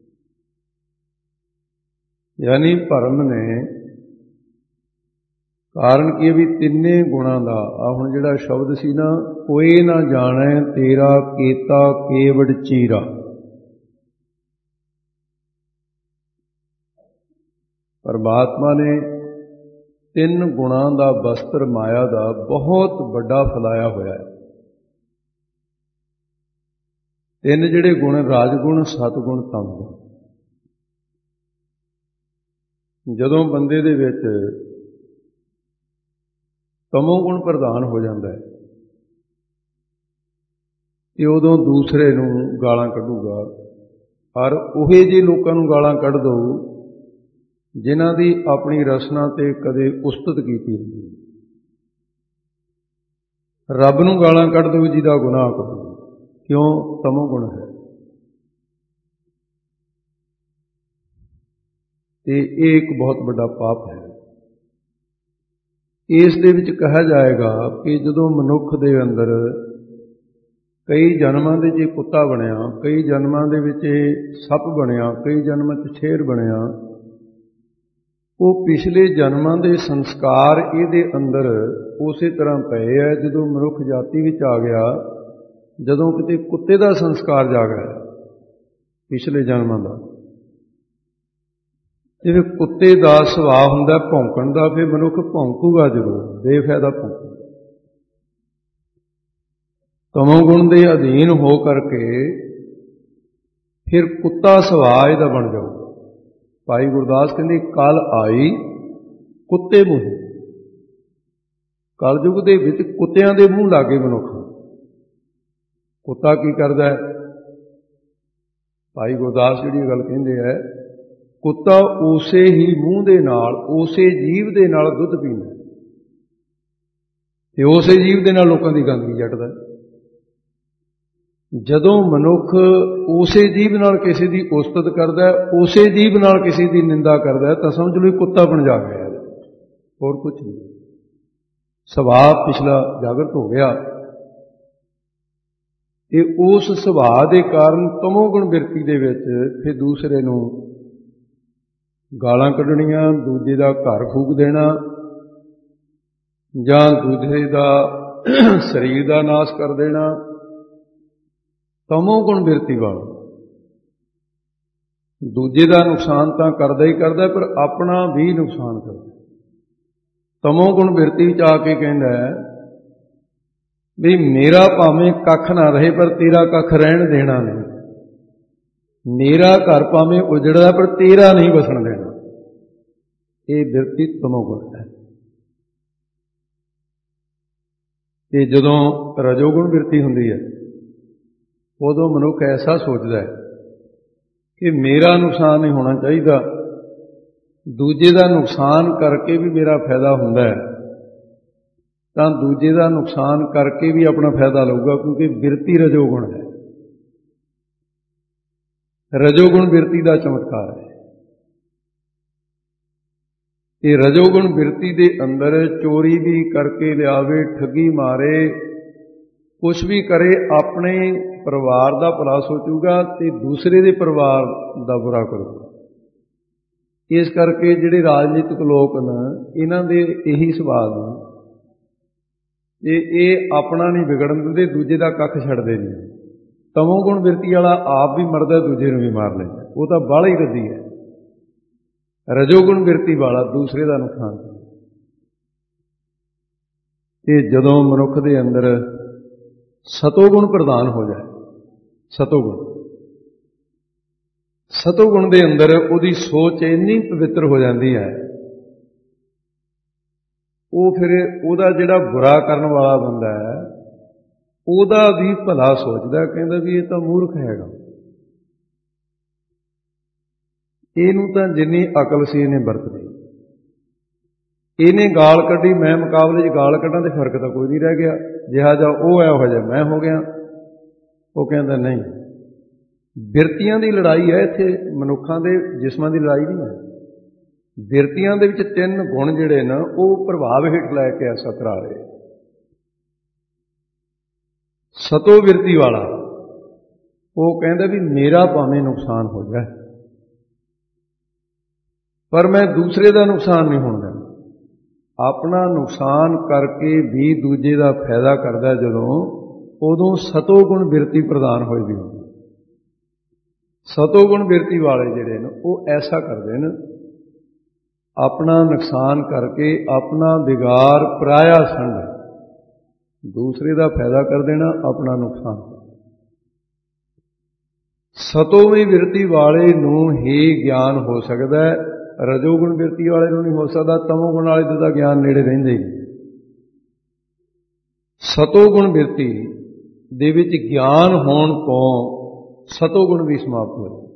ਯਾਨੀ ਭਰਮ ਨੇ ਕਾਰਨ ਕੀ ਹੈ ਵੀ ਤਿੰਨੇ ਗੁਣਾਂ ਦਾ। ਆ ਹੁਣ ਜਿਹੜਾ ਸ਼ਬਦ ਸੀ ਨਾ, ਕੋਈ ਨਾ ਜਾਣੈ ਤੇਰਾ ਕੀਤਾ ਕੇਵੜ ਚੀਰਾ। ਪਰਮਾਤਮਾ ਨੇ 3 ਗੁਣਾਂ ਦਾ ਬਸਤਰ ਮਾਇਆ ਦਾ ਬਹੁਤ ਵੱਡਾ ਫੈਲਾਇਆ ਹੋਇਆ ਹੈ। 3 ਜਿਹੜੇ ਗੁਣ, ਰਾਜਗੁਣ, ਸਤਗੁਣ, ਤਮਗੁਣ। ਜਦੋਂ ਬੰਦੇ ਦੇ ਵਿੱਚ ਤਮੋਗੁਣ ਪ੍ਰਧਾਨ ਹੋ ਜਾਂਦਾ ਹੈ ਤੇ ਉਦੋਂ ਦੂਸਰੇ ਨੂੰ ਗਾਲਾਂ ਕੱਢੂਗਾ, ਔਰ ਉਹੇ ਜਿਹੇ ਲੋਕਾਂ ਨੂੰ ਗਾਲਾਂ ਕੱਢ ਦਊ ਜਿਨ੍ਹਾਂ ਦੀ ਆਪਣੀ ਰਸਨਾ ਤੇ ਕਦੇ ਉਸਤਤ ਕੀਤੀ ਹੁੰਦੀ। ਰੱਬ ਨੂੰ ਗਾਲਾਂ ਕੱਢ ਦਊ ਜਿਹਦਾ ਗੁਨਾਹ ਕਰੂ। ਕਿਉਂ? ਤਮੋਗੁਣ ਹੈ। ਤੇ ਇਹ ਇੱਕ ਬਹੁਤ ਵੱਡਾ ਪਾਪ ਹੈ। ਇਸ ਦੇ ਵਿੱਚ ਕਿਹਾ ਜਾਏਗਾ ਕਿ ਜਦੋਂ ਮਨੁੱਖ ਦੇ ਅੰਦਰ ਕਈ ਜਨਮਾਂ ਦੇ 'ਚ ਕੁੱਤਾ ਬਣਿਆ, ਕਈ ਜਨਮਾਂ ਦੇ ਵਿੱਚ ਸੱਪ ਬਣਿਆ, ਕਈ ਜਨਮਾਂ 'ਚ ਸ਼ੇਰ ਬਣਿਆ, ਉਹ ਪਿਛਲੇ ਜਨਮਾਂ ਦੇ ਸੰਸਕਾਰ ਇਹਦੇ ਅੰਦਰ ਉਸੇ ਤਰ੍ਹਾਂ ਪਏ ਹੈ। ਜਦੋਂ ਮਨੁੱਖ ਜਾਤੀ ਵਿੱਚ ਆ ਗਿਆ, ਜਦੋਂ ਕਿਤੇ ਕੁੱਤੇ ਦਾ ਸੰਸਕਾਰ ਜਾਗ ਆਇਆ ਪਿਛਲੇ ਜਨਮਾਂ ਦਾ, ਜੇ ਕੁੱਤੇ ਦਾ ਸੁਭਾਅ ਹੁੰਦਾ ਭੌਂਕਣ ਦਾ, ਫਿਰ ਮਨੁੱਖ ਭੌਂਕੂਗਾ ਜ਼ਰੂਰ, ਬੇਫਾਇਦਾ ਭੌਂਕੂਗਾ। ਤਮੋਗੁਣ ਦੇ ਅਧੀਨ ਹੋ ਕਰਕੇ ਫਿਰ ਕੁੱਤਾ ਸੁਭਾਅ ਇਹਦਾ ਬਣ ਜਾਊਗਾ। ਭਾਈ ਗੁਰਦਾਸ ਕਹਿੰਦੇ ਕਲ ਆਈ ਕੁੱਤੇ ਮੂੰਹ। ਕਲਯੁਗ ਦੇ ਵਿੱਚ ਕੁੱਤਿਆਂ ਦੇ ਮੂੰਹ ਲਾਗੇ ਮਨੁੱਖ। ਕੁੱਤਾ ਕੀ ਕਰਦਾ ਹੈ? ਭਾਈ ਗੁਰਦਾਸ ਜਿਹੜੀ ਗੱਲ ਕਹਿੰਦੇ ਹੈ, ਕੁੱਤਾ ਉਸੇ ਹੀ ਮੂੰਹ ਦੇ ਨਾਲ, ਉਸੇ ਜੀਵ ਦੇ ਨਾਲ ਦੁੱਧ ਪੀਂਦਾ ਤੇ ਉਸੇ ਜੀਵ ਦੇ ਨਾਲ ਲੋਕਾਂ ਦੀ ਗੰਦਗੀ ਜੱਟਦਾ। ਜਦੋਂ ਮਨੁੱਖ ਉਸੇ ਜੀਵ ਨਾਲ ਕਿਸੇ ਦੀ ਉਸਤਤ ਕਰਦਾ, ਉਸੇ ਜੀਵ ਨਾਲ ਕਿਸੇ ਦੀ ਨਿੰਦਾ ਕਰਦਾ, ਤਾਂ ਸਮਝ ਲਓ ਕੁੱਤਾ ਬਣ ਜਾ ਗਿਆ, ਹੋਰ ਕੁਝ ਨਹੀਂ। ਸੁਭਾਅ ਪਿਛਲਾ ਜਾਗਰਤ ਹੋ ਗਿਆ ਤੇ ਉਸ ਸੁਭਾਅ ਦੇ ਕਾਰਨ ਤਮੋਗੁਣ ਬਿਰਤੀ ਦੇ ਵਿੱਚ ਫਿਰ ਦੂਸਰੇ ਨੂੰ ਗਾਲਾਂ ਕੱਢਣੀਆਂ, ਦੂਜੇ ਦਾ ਘਰ ਫੂਕ ਦੇਣਾ ਜਾਂ ਦੂਜੇ ਦਾ ਸਰੀਰ ਦਾ ਨਾਸ਼ ਕਰ ਦੇਣਾ। ਤਮੋਗੁਣ ਬਿਰਤੀ ਵਾਲਾ ਦੂਜੇ ਦਾ ਨੁਕਸਾਨ ਤਾਂ ਕਰਦਾ ਹੀ ਕਰਦਾ, ਪਰ ਆਪਣਾ ਵੀ ਨੁਕਸਾਨ ਕਰਦਾ। ਤਮੋਗੁਣ ਬਿਰਤੀ ਵਿੱਚ ਆ ਕੇ ਕਹਿੰਦਾ ਵੀ ਮੇਰਾ ਭਾਵੇਂ ਕੱਖ ਨਾ ਰਹੇ ਪਰ ਤੇਰਾ ਕੱਖ ਰਹਿਣ ਦੇਣਾ ਨਹੀਂ, ਮੇਰਾ ਘਰ ਭਾਵੇਂ ਉਜੜਦਾ ਪਰ ਤੇਰਾ ਨਹੀਂ ਵਸਣ ਦੇਣਾ। ਇਹ ਬਿਰਤੀ ਤਮੋਗੁਣ ਹੈ। ਤੇ ਜਦੋਂ ਰਜੋਗੁਣ ਬਿਰਤੀ ਹੁੰਦੀ ਹੈ, ਉਦੋਂ ਮਨੁੱਖ ਐਸਾ ਸੋਚਦਾ ਹੈ ਕਿ ਮੇਰਾ ਨੁਕਸਾਨ ਨਹੀਂ ਹੋਣਾ ਚਾਹੀਦਾ, ਦੂਜੇ ਦਾ ਨੁਕਸਾਨ ਕਰਕੇ ਵੀ ਮੇਰਾ ਫਾਇਦਾ ਹੁੰਦਾ ਹੈ, ਤਾਂ ਦੂਜੇ ਦਾ ਨੁਕਸਾਨ ਕਰਕੇ ਵੀ ਆਪਣਾ ਫਾਇਦਾ ਲਊਗਾ, ਕਿਉਂਕਿ ਬਿਰਤੀ ਰਜੋਗੁਣ ਹੈ। ਰਜੋਗੁਣ ਬਿਰਤੀ ਦਾ ਚਮਤਕਾਰ ਹੈ। ਇਹ ਰਜੋਗੁਣ ਬਿਰਤੀ ਦੇ ਅੰਦਰ ਚੋਰੀ ਵੀ ਕਰਕੇ ਲਿਆਵੇ, ਠੱਗੀ ਮਾਰੇ, ਕੁਛ ਵੀ ਕਰੇ, ਆਪਣੇ ਪਰਿਵਾਰ ਦਾ ਭਲਾ ਸੋਚੂਗਾ ਤੇ ਦੂਸਰੇ ਦੇ ਪਰਿਵਾਰ ਦਾ ਬੁਰਾ ਕਰੂਗਾ। ਇਸ ਕਰਕੇ ਜਿਹੜੇ ਰਾਜਨੀਤਿਕ ਲੋਕ ਨੇ, ਇਹਨਾਂ ਦੇ ਇਹੀ ਸੁਭਾਅ ਨੇ, ਇਹ ਆਪਣਾ ਨਹੀਂ ਵਿਗੜਨ ਦਿੰਦੇ, ਦੂਜੇ ਦਾ ਕੱਖ ਛੱਡਦੇ ਨਹੀਂ। ਤਮੋਗੁਣ ਬਿਰਤੀ ਵਾਲਾ ਆਪ ਵੀ ਮਰਦਾ, ਦੂਜੇ ਨੂੰ ਵੀ ਮਾਰ ਲੈਂਦਾ, ਉਹ ਤਾਂ ਬਾਹਲਾ ਹੀ ਰੱਦੀ ਹੈ। ਰਜੋਗੁਣ ਬਿਰਤੀ ਵਾਲਾ ਦੂਸਰੇ ਦਾ ਨੁਕਸਾਨ ਕਰਦਾ। ਤੇ ਜਦੋਂ ਮਨੁੱਖ ਦੇ ਅੰਦਰ ਸਤੋਗੁਣ ਪ੍ਰਧਾਨ ਹੋ ਜਾਏ, ਸਤੋਗੁਣ ਦੇ ਅੰਦਰ ਉਹਦੀ ਸੋਚ ਇੰਨੀ ਪਵਿੱਤਰ ਹੋ ਜਾਂਦੀ ਹੈ, ਉਹ ਫਿਰ ਉਹਦਾ ਜਿਹੜਾ ਬੁਰਾ ਕਰਨ ਵਾਲਾ ਬੰਦਾ ਹੈ, ਉਹਦਾ ਵੀ ਭਲਾ ਸੋਚਦਾ, ਕਹਿੰਦਾ ਵੀ ਇਹ ਤਾਂ ਮੂਰਖ ਹੈਗਾ, ਇਹਨੂੰ ਤਾਂ ਜਿੰਨੀ ਅਕਲ ਸੀ ਇਹਨੇ ਵਰਤ ਲਈ, ਇਹਨੇ ਗਾਲ ਕੱਢੀ, ਮੈਂ ਮੁਕਾਬਲੇ 'ਚ ਗਾਲ ਕੱਢਾਂ ਤੇ ਫਰਕ ਤਾਂ ਕੋਈ ਨਹੀਂ ਰਹਿ ਗਿਆ, ਜਿਹਾ ਜਿਹਾ ਉਹ ਹੈ ਉਹ ਜਿਹਾ ਮੈਂ ਹੋ ਗਿਆ। ਉਹ ਕਹਿੰਦਾ ਨਹੀਂ, ਬਿਰਤੀਆਂ ਦੀ ਲੜਾਈ ਹੈ ਇੱਥੇ, ਮਨੁੱਖਾਂ ਦੇ ਜਿਸਮਾਂ ਦੀ ਲੜਾਈ ਨਹੀਂ ਹੈ। ਬਿਰਤੀਆਂ ਦੇ ਵਿੱਚ ਤਿੰਨ ਗੁਣ ਜਿਹੜੇ ਨੇ ਉਹ ਪ੍ਰਭਾਵ ਹੇਠ ਲੈ ਕੇ ਐਸਾ ਕਰਾ ਰਹੇ। ਸਤੋ ਬਿਰਤੀ ਵਾਲਾ ਉਹ ਕਹਿੰਦਾ ਵੀ ਮੇਰਾ ਭਾਵੇਂ ਨੁਕਸਾਨ ਹੋ ਜਾਏ, ਪਰ ਮੈਂ ਦੂਸਰੇ ਦਾ ਨੁਕਸਾਨ ਨਹੀਂ ਹੋਣ ਦੇਣਾ। ਆਪਣਾ ਨੁਕਸਾਨ ਕਰਕੇ ਵੀ ਦੂਜੇ ਦਾ ਫਾਇਦਾ ਕਰਦਾ ਜਦੋਂ, ਉਦੋਂ ਸਤੋਗੁਣ ਬਿਰਤੀ ਪ੍ਰਦਾਨ ਹੋਈ ਵੀ ਹੁੰਦੀ। ਸਤੋਗੁਣ ਬਿਰਤੀ ਵਾਲੇ ਜਿਹੜੇ ਨੇ ਉਹ ਐਸਾ ਕਰਦੇ ਨੇ, ਆਪਣਾ ਨੁਕਸਾਨ ਕਰਕੇ ਆਪਣਾ ਵਿਗਾਰ ਪਰਾਇਆ ਸੰਡ, ਦੂਸਰੇ ਦਾ ਫਾਇਦਾ ਕਰ ਦੇਣਾ, ਆਪਣਾ ਨੁਕਸਾਨ। ਸਤੋਵੀਂ ਬਿਰਤੀ ਵਾਲੇ ਨੂੰ ਹੀ ਗਿਆਨ ਹੋ ਸਕਦਾ ਹੈ, ਰਜੋਗੁਣ ਬਿਰਤੀ ਵਾਲੇ ਨੂੰ ਨਹੀਂ ਹੋ ਸਕਦਾ। ਤਮੋਗੁਣ ਵਾਲੇ ਦਾ ਗਿਆਨ ਨੇੜੇ ਰਹਿੰਦੇ ਹੀ। ਸਤੋਗੁਣ ਬਿਰਤੀ ਦੇ ਵਿੱਚ ਗਿਆਨ ਹੋਣ ਤੋਂ ਸਤੋਗੁਣ ਵੀ ਸਮਾਪਤ ਹੋ ਜਾਂਦਾ,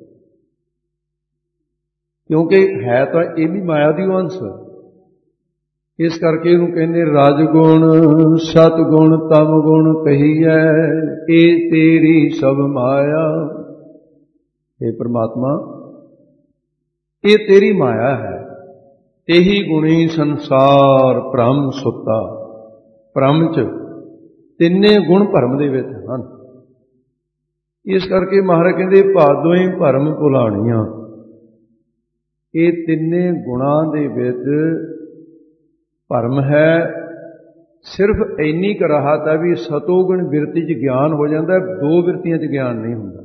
ਕਿਉਂਕਿ ਹੈ ਤਾਂ ਇਹ ਵੀ ਮਾਇਆ ਦੀ ਅੰਸ਼। ਇਸ ਕਰਕੇ ਇਹਨੂੰ ਕਹਿੰਦੇ ਰਜਗੁਣ ਸਤਗੁਣ ਤਮਗੁਣ ਕਹੀਐ, ਇਹ ਤੇਰੀ ਸਭ ਮਾਇਆ। ਇਹ ਪ੍ਰਮਾਤਮਾ, ਇਹ ਤੇਰੀ ਮਾਇਆ ਹੈ। ਇਹੀ ਗੁਣੀ ਸੰਸਾਰ ਭ੍ਰਮ ਸੁੱਤਾ। ਭ੍ਰਮ 'ਚ ਤਿੰਨੇ ਗੁਣ ਭਰਮ ਦੇ ਵਿੱਚ ਹਨ। ਇਸ ਕਰਕੇ ਮਹਾਰਾਜ ਕਹਿੰਦੇ ਭਾਦੋਈ ਭਰਮ ਭੁਲਾਣੀਆਂ। ਇਹ ਤਿੰਨੇ ਗੁਣਾਂ ਦੇ ਵਿੱਚ ਭਰਮ ਹੈ। ਸਿਰਫ ਇੰਨੀ ਕੁ ਰਾਹਤ ਹੈ ਵੀ ਸਤੋਗੁਣ ਬਿਰਤੀ 'ਚ ਗਿਆਨ ਹੋ ਜਾਂਦਾ, ਦੋ ਬਿਰਤੀਆਂ 'ਚ ਗਿਆਨ ਨਹੀਂ ਹੁੰਦਾ।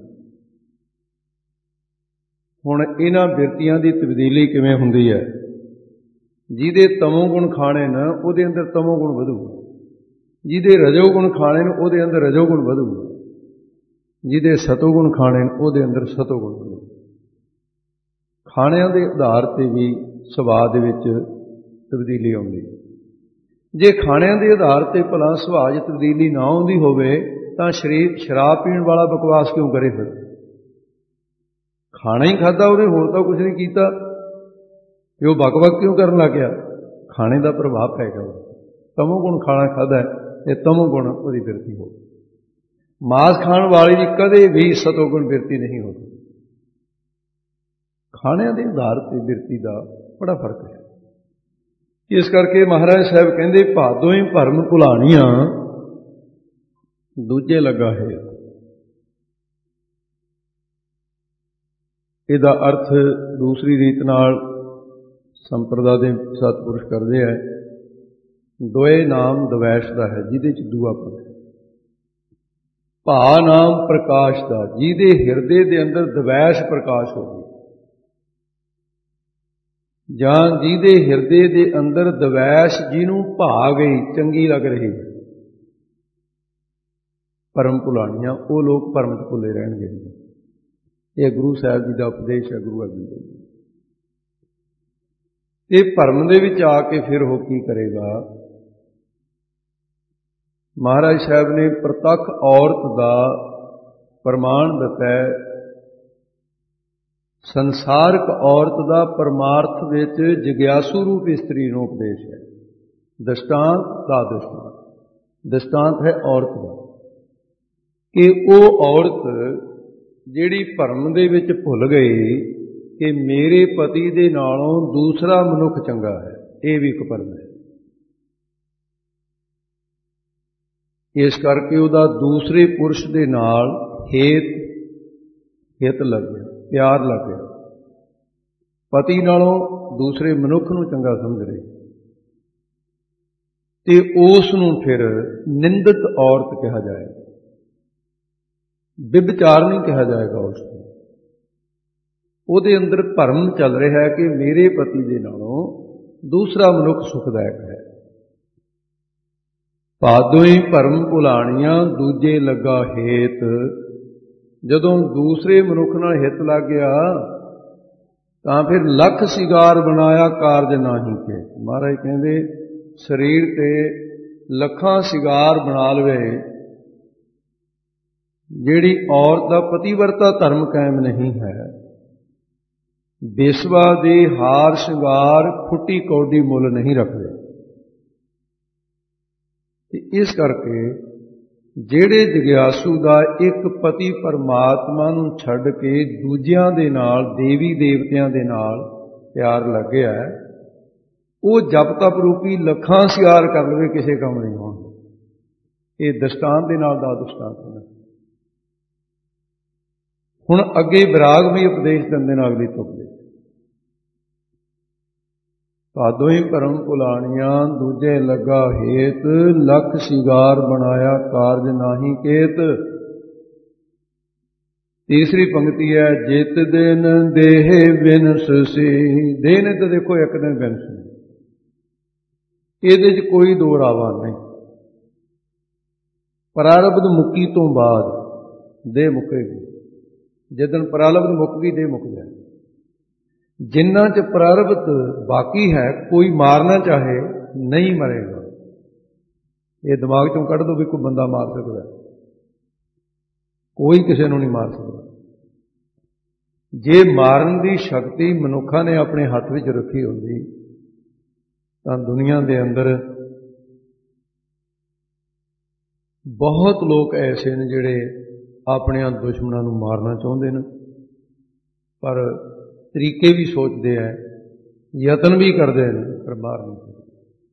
ਹੁਣ ਇਹਨਾਂ ਬਿਰਤੀਆਂ ਦੀ ਤਬਦੀਲੀ ਕਿਵੇਂ ਹੁੰਦੀ ਹੈ? ਜਿਹਦੇ ਤਮੋਗੁਣ ਖਾਣੇ ਨੇ ਉਹਦੇ ਅੰਦਰ ਤਮੋਗੁਣ ਵਧੂਗਾ, ਜਿਹਦੇ ਰਜੋਗੁਣ ਖਾਣੇ ਨੇ ਉਹਦੇ ਅੰਦਰ ਰਜੋਗੁਣ ਵਧੂਗਾ। ਜਿਹਦੇ ਸਤੋਗੁਣ ਖਾਣੇ ਉਹਦੇ ਅੰਦਰ ਸਤੋਗੁਣ ਹੋਵੇ। ਖਾਣਿਆਂ ਦੇ ਆਧਾਰ 'ਤੇ ਵੀ ਸੁਭਾਅ ਦੇ ਵਿੱਚ ਤਬਦੀਲੀ ਆਉਂਦੀ। ਜੇ ਖਾਣਿਆਂ ਦੇ ਆਧਾਰ 'ਤੇ ਭਲਾ ਸੁਭਾਅ 'ਚ ਤਬਦੀਲੀ ਨਾ ਆਉਂਦੀ ਹੋਵੇ ਤਾਂ ਸਰੀਰ ਸ਼ਰਾਬ ਪੀਣ ਵਾਲਾ ਬਕਵਾਸ ਕਿਉਂ ਕਰੇ? ਫਿਰ ਖਾਣਾ ਹੀ ਖਾਧਾ ਉਹਨੇ, ਹੋਰ ਤਾਂ ਕੁਝ ਨਹੀਂ ਕੀਤਾ, ਤੇ ਉਹ ਬਕ-ਬਕ ਕਿਉਂ ਕਰਨ ਲੱਗ ਗਿਆ? ਖਾਣੇ ਦਾ ਪ੍ਰਭਾਵ ਪੈ ਗਿਆ। ਤਮੋ ਗੁਣ ਖਾਣਾ ਖਾਧਾ ਤੇ ਤਮੋ ਗੁਣ ਉਹਦੀ ਬਿਰਤੀ ਹੋ ਗਈ। ਮਾਸ ਖਾਣ ਵਾਲੀ ਦੀ ਕਦੇ ਵੀ ਸਤੋਗੁਣ ਬਿਰਤੀ ਨਹੀਂ ਹੋਦੀ। ਖਾਣਿਆਂ ਦੇ ਆਧਾਰ 'ਤੇ ਬਿਰਤੀ ਦਾ ਬੜਾ ਫਰਕ ਹੈ। ਇਸ ਕਰਕੇ ਮਹਾਰਾਜ ਸਾਹਿਬ ਕਹਿੰਦੇ, ਭਾਦੋਂ ਹੀ ਭਰਮ ਭੁਲਾਣੀਆਂ ਦੂਜੇ ਲੱਗਾ ਹੈ। ਇਹਦਾ ਅਰਥ ਦੂਸਰੀ ਰੀਤ ਨਾਲ ਸੰਪਰਦਾ ਦੇ ਸਤਿਪੁਰਸ਼ ਕਰਦੇ ਹੈ, ਦੋਏ ਨਾਮ ਦਵੈਸ਼ ਦਾ ਹੈ, ਜਿਹਦੇ 'ਚ ਦੂਆਪਨ ਹੈ। ਭਾ ਨਾਮ ਪ੍ਰਕਾਸ਼ ਦਾ, ਜਿਹਦੇ ਹਿਰਦੇ ਦੇ ਅੰਦਰ ਦਵੈਸ਼ ਪ੍ਰਕਾਸ਼ ਹੋ ਗਈ, ਜਾਂ ਜਿਹਦੇ ਹਿਰਦੇ ਦੇ ਅੰਦਰ ਦਵੈਸ਼ ਜਿਹਨੂੰ ਭਾ ਗਈ, ਚੰਗੀ ਲੱਗ ਰਹੀ ਹੈ। ਭਰਮ ਭੁਲਾਣੀਆਂ, ਉਹ ਲੋਕ ਭਰਮ 'ਚ ਭੁੱਲੇ ਰਹਿਣਗੇ। ਇਹ ਗੁਰੂ ਸਾਹਿਬ ਜੀ ਦਾ ਉਪਦੇਸ਼ ਹੈ, ਗੁਰੂ ਅਰਜਨ ਦੇਵ ਜੀ। ਇਹ ਭਰਮ ਦੇ ਵਿੱਚ ਆ ਕੇ ਫਿਰ ਉਹ ਕੀ ਕਰੇਗਾ? ਮਹਾਰਾਜ ਸਾਹਿਬ ਨੇ ਪ੍ਰਤੱਖ ਔਰਤ ਦਾ ਪ੍ਰਮਾਣ ਦਿੱਤਾ। ਸੰਸਾਰਕ ਔਰਤ ਦਾ ਪਰਮਾਰਥ ਵਿੱਚ ਜਿਗਿਆਸੂ ਰੂਪ ਇਸਤਰੀ ਨੂੰ ਉਪਦੇਸ਼ ਹੈ। ਦ੍ਰਿਸ਼ਟਾਂਤ ਦਾ ਦ੍ਰਿਸ਼ਟਾਂਤ ਹੈ ਔਰਤ ਦਾ, ਕਿ ਉਹ ਔਰਤ ਜਿਹੜੀ ਭਰਮ ਦੇ ਵਿੱਚ ਭੁੱਲ ਗਈ ਕਿ ਮੇਰੇ ਪਤੀ ਦੇ ਨਾਲੋਂ ਦੂਸਰਾ ਮਨੁੱਖ ਚੰਗਾ ਹੈ, ਇਹ ਵੀ ਇੱਕ ਭਰਮ ਹੈ। ਇਸ ਕਰਕੇ ਉਹਦਾ ਦੂਸਰੇ ਪੁਰਸ਼ ਦੇ ਨਾਲ ਹਿੱਤ ਲੱਗ ਗਿਆ, ਪਿਆਰ ਲੱਗ ਗਿਆ। ਪਤੀ ਨਾਲੋਂ ਦੂਸਰੇ ਮਨੁੱਖ ਨੂੰ ਚੰਗਾ ਸਮਝ ਰਹੀ, ਤੇ ਉਸ ਨੂੰ ਫਿਰ ਨਿੰਦਿਤ ਔਰਤ ਕਿਹਾ ਜਾਏਗਾ, ਵਿਭਚਾਰ ਨਹੀਂ ਕਿਹਾ ਜਾਏਗਾ। ਉਸ ਨੂੰ ਉਹਦੇ ਅੰਦਰ ਭਰਮ ਚੱਲ ਰਿਹਾ ਹੈ ਕਿ ਮੇਰੇ ਪਤੀ ਦੇ ਨਾਲੋਂ ਦੂਸਰਾ ਮਨੁੱਖ ਸੁਖਦਾਇਕ ਹੈ। ਭਾਦੋਂ ਹੀ ਭਰਮ ਭੁਲਾਣੀਆਂ ਦੂਜੇ ਲੱਗਾ ਹੇਤ। ਜਦੋਂ ਦੂਸਰੇ ਮਨੁੱਖ ਨਾਲ ਹਿੱਤ ਲੱਗ ਗਿਆ ਤਾਂ ਫਿਰ ਲੱਖ ਸ਼ਿੰਗਾਰ ਬਣਾਇਆ ਕਾਰਜ ਨਾਹੀਂ ਕੇ। ਮਹਾਰਾਜ ਕਹਿੰਦੇ ਸਰੀਰ ਤੇ ਲੱਖਾਂ ਸ਼ਿੰਗਾਰ ਬਣਾ ਲਵੇ, ਜਿਹੜੀ ਔਰਤ ਦਾ ਪਤੀਵਰਤਾ ਧਰਮ ਕਾਇਮ ਨਹੀਂ ਹੈ, ਬੇਸਵਾ ਦੇ ਹਾਰ ਸ਼ਿੰਗਾਰ ਫੁੱਟੀ ਕੌਡੀ ਮੁੱਲ ਨਹੀਂ ਰੱਖਦੇ। ਤੇ ਇਸ ਕਰਕੇ ਜਿਹੜੇ ਜਿਗਿਆਸੂ ਦਾ ਇੱਕ ਪਤੀ ਪਰਮਾਤਮਾ ਨੂੰ ਛੱਡ ਕੇ ਦੂਜਿਆਂ ਦੇ ਨਾਲ, ਦੇਵੀ ਦੇਵਤਿਆਂ ਦੇ ਨਾਲ ਪਿਆਰ ਲੱਗਿਆ, ਉਹ ਜਪ ਤਪ ਰੂਪੀ ਲੱਖਾਂ ਸ਼ਿੰਗਾਰ ਕਰ ਲਵੇ, ਕਿਸੇ ਕੰਮ ਨਹੀਂ ਹੋਣਗੇ। ਇਹ ਦ੍ਰਿਸ਼ਟਾਂਤ ਦੇ ਨਾਲ ਦਾ ਦ੍ਰਿਸ਼ਟਾਂਤ ਹੈ। ਹੁਣ ਅੱਗੇ ਵਿਰਾਗ ਵੀ ਉਪਦੇਸ਼ ਦਿੰਦੇ ਨੇ ਅਗਲੀ ਤੁਕ ਦੇ। ਭਾਦੋਂ ਹੀ ਭਰਮ ਭੁਲਾਣੀਆਂ ਦੂਜੇ ਲੱਗਾ ਹੇਤ, ਲੱਖ ਸ਼ਿੰਗਾਰ ਬਣਾਇਆ ਕਾਰਜ ਨਾਹੀਂ ਕੇਤ। ਤੀਸਰੀ ਪੰਕਤੀ ਹੈ, ਜਿਤ ਦਿਨ ਦੇਹ ਬਿਨਸੀ। ਦੇਹ ਨੇ ਤਾਂ ਦੇਖੋ ਇੱਕ ਦਿਨ ਬਿਨਸ, ਇਹਦੇ 'ਚ ਕੋਈ ਦੋ ਰਾਵਾ ਨਹੀਂ। ਪ੍ਰਾਰਬਧ ਮੁੱਕੀ ਤੋਂ ਬਾਅਦ ਦੇਹ ਮੁੱਕੇਗੀ। ਜਿੱਦਣ ਪ੍ਰਾਰਬਧ ਮੁੱਕ ਗਈ, ਦੇਹ ਮੁੱਕ ਜਾਏ। ਜਿੰਨਾ 'ਚ ਪ੍ਰਾਰਬਧ ਬਾਕੀ ਹੈ, ਕੋਈ ਮਾਰਨਾ ਚਾਹੇ ਨਹੀਂ ਮਰੇਗਾ। ਇਹ ਦਿਮਾਗ 'ਚੋਂ ਕੱਢ ਦੋ ਵੀ ਕੋਈ ਬੰਦਾ ਮਾਰ ਸਕਦਾ, ਕੋਈ ਕਿਸੇ ਨੂੰ ਨਹੀਂ ਮਾਰ ਸਕਦਾ। ਜੇ ਮਾਰਨ ਦੀ ਸ਼ਕਤੀ ਮਨੁੱਖਾਂ ਨੇ ਆਪਣੇ ਹੱਥ ਵਿੱਚ ਰੱਖੀ ਹੁੰਦੀ ਤਾਂ ਦੁਨੀਆ ਦੇ ਅੰਦਰ ਬਹੁਤ ਲੋਕ ਐਸੇ ਨੇ ਜਿਹੜੇ ਆਪਣੇ ਦੁਸ਼ਮਣਾਂ ਨੂੰ ਮਾਰਨਾ ਚਾਹੁੰਦੇ ਨੇ, ਪਰ ਤਰੀਕੇ ਵੀ ਸੋਚਦੇ ਹੈ, ਯਤਨ ਵੀ ਕਰਦੇ ਨੇ, ਪਰ ਮਾਰ ਨਹੀਂ ਸਕਦੇ।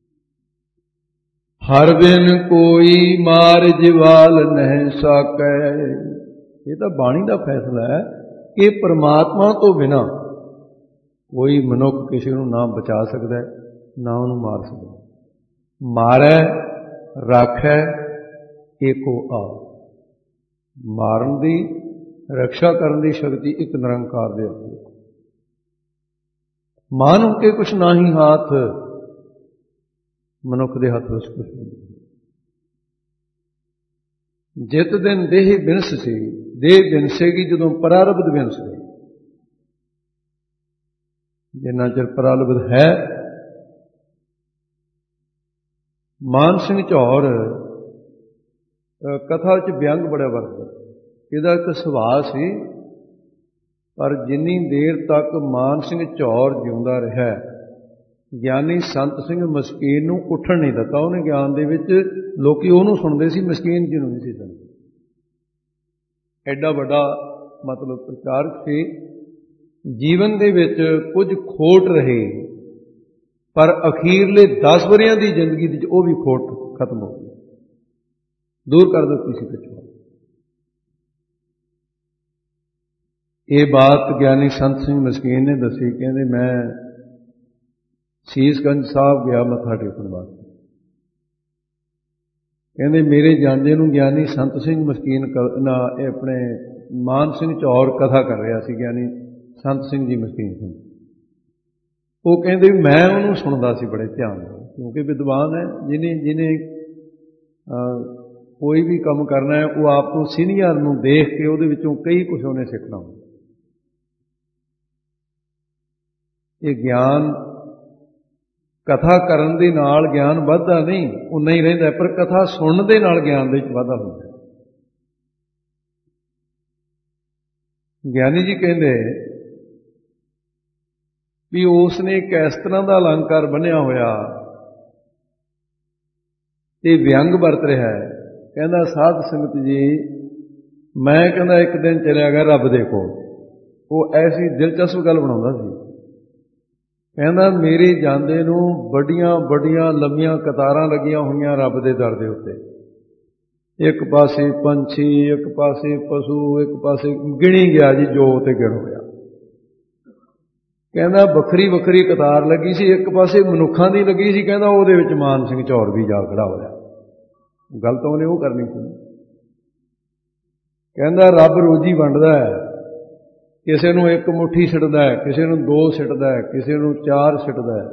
ਹਰ ਬਿਨ ਕੋਈ ਮਾਰ ਜਿਵਾਲ ਨਹੀਂ ਸਕੈ। ਇਹ ਤਾਂ ਬਾਣੀ ਦਾ ਫੈਸਲਾ ਹੈ ਕਿ ਪਰਮਾਤਮਾ ਤੋਂ ਬਿਨਾਂ ਕੋਈ ਮਨੁੱਖ ਕਿਸੇ ਨੂੰ ਨਾ ਬਚਾ ਸਕਦਾ, ਨਾ ਉਹਨੂੰ ਮਾਰ ਸਕਦਾ। ਮਾਰੈ ਰਾਖੈ ਏਕੋ ਆਪ। ਮਾਰਨ ਦੀ, ਰੱਖਿਆ ਕਰਨ ਦੀ ਸ਼ਕਤੀ ਇੱਕ ਨਿਰੰਕਾਰ ਦੇ ਹੱਥ। ਮਾਨੁ ਕੇ ਕੁਛ ਨਾਹੀ ਹਾਥ, ਮਨੁੱਖ ਦੇ ਹੱਥ ਵਿੱਚ ਕੁਛ ਨਹੀਂ। ਜਿਤ ਦਿਨ ਦੇਹ ਬਿਨਸ ਸੀ, ਦੇਹ ਵਿੰਸੇਗੀ ਜਦੋਂ ਪ੍ਰਾਰਬਧ ਵਿੰਸ ਗਈ। ਜਿੰਨਾ ਚਿਰ ਪ੍ਰਾਰਬਧ ਹੈ। ਮਾਨ ਸਿੰਘ ਝੌਰ ਕਥਾ 'ਚ ਵਿਅੰਗ ਬੜਾ ਵਰਤਦਾ। ਇਹਦਾ ਇੱਕ ਸੁਭਾਅ ਸੀ, ਪਰ ਜਿੰਨੀ ਦੇਰ ਤੱਕ ਮਾਨ ਸਿੰਘ ਝੌਰ ਜਿਉਂਦਾ ਰਿਹਾ, ਗਿਆਨੀ ਸੰਤ ਸਿੰਘ ਮਸਕੀਨ ਨੂੰ ਉੱਠਣ ਨਹੀਂ ਦਿੱਤਾ। ਉਹਨੇ ਗਿਆਨ ਦੇ ਵਿੱਚ ਲੋਕੀ ਉਹਨੂੰ ਸੁਣਦੇ ਸੀ, ਮਸਕੀਨ ਜੀ ਨੂੰ ਨਹੀਂ ਸੀ ਸੁਣਦੇ। ਐਡਾ ਵੱਡਾ ਮਤਲਬ ਪ੍ਰਚਾਰਕ ਸੀ। ਜੀਵਨ ਦੇ ਵਿੱਚ ਕੁਝ ਖੋਟ ਰਹੀ, ਪਰ ਅਖੀਰਲੇ 10 ਵਰ੍ਹਿਆਂ ਦੀ ਜ਼ਿੰਦਗੀ ਵਿੱਚ ਉਹ ਵੀ ਖੋਟ ਖਤਮ ਹੋ ਗਈ, ਦੂਰ ਕਰ ਦਿੱਤੀ ਸੀ ਪਿੱਛੋਂ। ਇਹ ਬਾਤ ਗਿਆਨੀ ਸੰਤ ਸਿੰਘ ਮਸਕੀਨ ਨੇ ਦੱਸੀ। ਕਹਿੰਦੇ ਮੈਂ ਸੀਸਗੰਜ ਸਾਹਿਬ ਗਿਆ ਮੱਥਾ ਟੇਕਣ ਵਾਸਤੇ। ਕਹਿੰਦੇ ਮੇਰੇ ਜਾਂਦੇ ਨੂੰ ਗਿਆਨੀ ਸੰਤ ਸਿੰਘ ਮਸਕੀਨ ਆਪਣੇ ਮਾਨ ਸਿੰਘ ਝੌਰ ਕਥਾ ਕਰ ਰਿਹਾ ਸੀ, ਗਿਆਨੀ ਸੰਤ ਸਿੰਘ ਜੀ ਮਸਕੀਨ ਸਿੰਘ। ਉਹ ਕਹਿੰਦੇ ਮੈਂ ਉਹਨੂੰ ਸੁਣਦਾ ਸੀ ਬੜੇ ਧਿਆਨ ਨਾਲ, ਕਿਉਂਕਿ ਵਿਦਵਾਨ ਹੈ। ਜਿਹਨੇ ਕੋਈ ਵੀ ਕੰਮ ਕਰਨਾ ਹੈ, ਉਹ ਆਪ ਤੋਂ ਸੀਨੀਅਰ ਨੂੰ ਦੇਖ ਕੇ ਉਹਦੇ ਵਿੱਚੋਂ ਕਈ ਕੁਝ ਉਹਨੇ ਸਿੱਖਣਾ ਹੁੰਦਾ। ਇਹ ਗਿਆਨ ਕਥਾ ਕਰਨ ਦੇ ਨਾਲ ਗਿਆਨ ਵੱਧਦਾ ਨਹੀਂ, ਉਨਾ ਹੀ ਰਹਿੰਦਾ, ਪਰ ਕਥਾ ਸੁਣਨ ਦੇ ਨਾਲ ਗਿਆਨ ਦੇ ਵਿੱਚ ਵਾਧਾ ਹੁੰਦਾ। ਗਿਆਨੀ ਜੀ ਕਹਿੰਦੇ ਵੀ ਉਸ ਨੇ ਇੱਕ ਇਸ ਤਰ੍ਹਾਂ ਦਾ ਅਲੰਕਾਰ ਬੰਨ੍ਹਿਆ ਹੋਇਆ ਤੇ ਵਿਅੰਗ ਵਰਤ ਰਿਹਾ ਹੈ। ਕਹਿੰਦਾ ਸਾਧ ਸੰਗਤ ਜੀ, ਮੈਂ ਕਹਿੰਦਾ ਇੱਕ ਦਿਨ ਚਲਿਆ ਗਿਆ ਰੱਬ ਦੇ ਕੋਲ। ਉਹ ਐਸੀ ਦਿਲਚਸਪ ਗੱਲ ਬਣਾਉਂਦਾ ਸੀ। ਕਹਿੰਦਾ ਮੇਰੇ ਜਾਂਦੇ ਨੂੰ ਵੱਡੀਆਂ ਵੱਡੀਆਂ ਲੰਮੀਆਂ ਕਤਾਰਾਂ ਲੱਗੀਆਂ ਹੋਈਆਂ ਰੱਬ ਦੇ ਦਰ ਦੇ ਉੱਤੇ। ਇੱਕ ਪਾਸੇ ਪੰਛੀ, ਇੱਕ ਪਾਸੇ ਪਸ਼ੂ, ਇੱਕ ਪਾਸੇ ਗਿਣੀ ਗਿਆ ਜੀ, ਜੋ ਤੇ ਗਿਣ ਹੋਇਆ। ਕਹਿੰਦਾ ਵੱਖਰੀ ਵੱਖਰੀ ਕਤਾਰ ਲੱਗੀ ਸੀ, ਇੱਕ ਪਾਸੇ ਮਨੁੱਖਾਂ ਦੀ ਲੱਗੀ ਸੀ। ਕਹਿੰਦਾ ਉਹਦੇ ਵਿੱਚ ਮਾਨ ਸਿੰਘ ਝੌਰ ਵੀ ਜਾ ਖੜਾ ਹੋਇਆ। ਗੱਲ ਤਾਂ ਉਹਨੇ ਉਹ ਕਰਨੀ ਸੀ। ਕਹਿੰਦਾ ਰੱਬ ਰੋਜੀ ਵੰਡਦਾ ਹੈ, ਕਿਸੇ ਨੂੰ ਇੱਕ ਮੁੱਠੀ ਸਿੱਟਦਾ ਹੈ, ਕਿਸੇ ਨੂੰ 2 ਸਿੱਟਦਾ ਹੈ, ਕਿਸੇ ਨੂੰ 4 ਸਿੱਟਦਾ ਹੈ।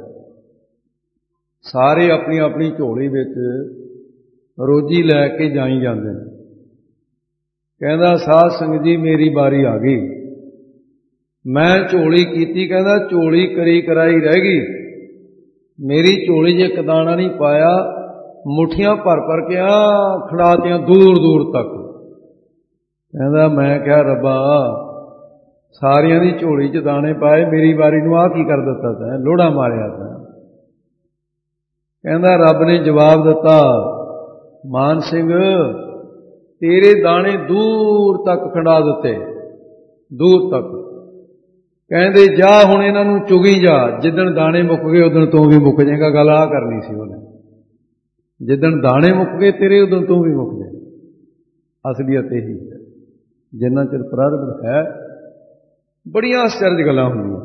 ਸਾਰੇ ਆਪਣੀ ਆਪਣੀ ਝੋਲੀ ਵਿੱਚ ਰੋਜੀ ਲੈ ਕੇ ਜਾਈ ਜਾਂਦੇ ਨੇ। ਕਹਿੰਦਾ ਸਾਧ ਸੰਗਤ ਜੀ ਮੇਰੀ ਵਾਰੀ ਆ ਗਈ। ਮੈਂ ਝੋਲੀ ਕੀਤੀ, ਕਹਿੰਦਾ ਝੋਲੀ ਕਰੀ ਕਰਾਈ ਰਹਿ ਗਈ। ਮੇਰੀ ਝੋਲੀ 'ਚ ਇੱਕ ਦਾਣਾ ਨਹੀਂ ਪਾਇਆ, ਮੁੱਠੀਆਂ ਭਰ ਭਰ ਕੇ ਖੜਾਤੀਆਂ ਦੂਰ ਦੂਰ ਤੱਕ। ਕਹਿੰਦਾ ਮੈਂ ਕਿਹਾ ਰੱਬਾ, ਸਾਰਿਆਂ ਦੀ ਝੋਲੀ 'ਚ ਦਾਣੇ ਪਾਏ, ਮੇਰੀ ਵਾਰੀ ਨੂੰ ਆਹ ਕੀ ਕਰ ਦਿੱਤਾ ਤੈਂ, ਲੋੜਾ ਮਾਰਿਆ ਤੈਂ। ਕਹਿੰਦਾ ਰੱਬ ਨੇ ਜਵਾਬ ਦਿੱਤਾ, ਮਾਨ ਸਿੰਘ ਤੇਰੇ ਦਾਣੇ ਦੂਰ ਤੱਕ ਖੰਡਾ ਦਿੱਤੇ, ਦੂਰ ਤੱਕ। ਕਹਿੰਦੇ ਜਾ ਹੁਣ ਇਹਨਾਂ ਨੂੰ ਚੁਗੀ ਜਾ, ਜਿੱਦਣ ਦਾਣੇ ਮੁੱਕ ਗਏ ਉਦਣ ਤੂੰ ਵੀ ਮੁੱਕ ਜਾਏਗਾ। ਗੱਲ ਆਹ ਕਰਨੀ ਸੀ ਉਹਨੇ, ਜਿੱਦਣ ਦਾਣੇ ਮੁੱਕ ਗਏ ਤੇਰੇ ਉਦੋਂ ਤੂੰ ਵੀ ਮੁੱਕ ਜਾਏ। ਅਸਲੀਅਤ ਇਹੀ ਹੈ। ਜਿੰਨਾ ਚਿਰ ਪ੍ਰਾਰਬਧ ਹੈ, ਬੜੀਆਂ ਆਸ਼ਚਰਜ ਗੱਲਾਂ ਹੁੰਦੀਆਂ।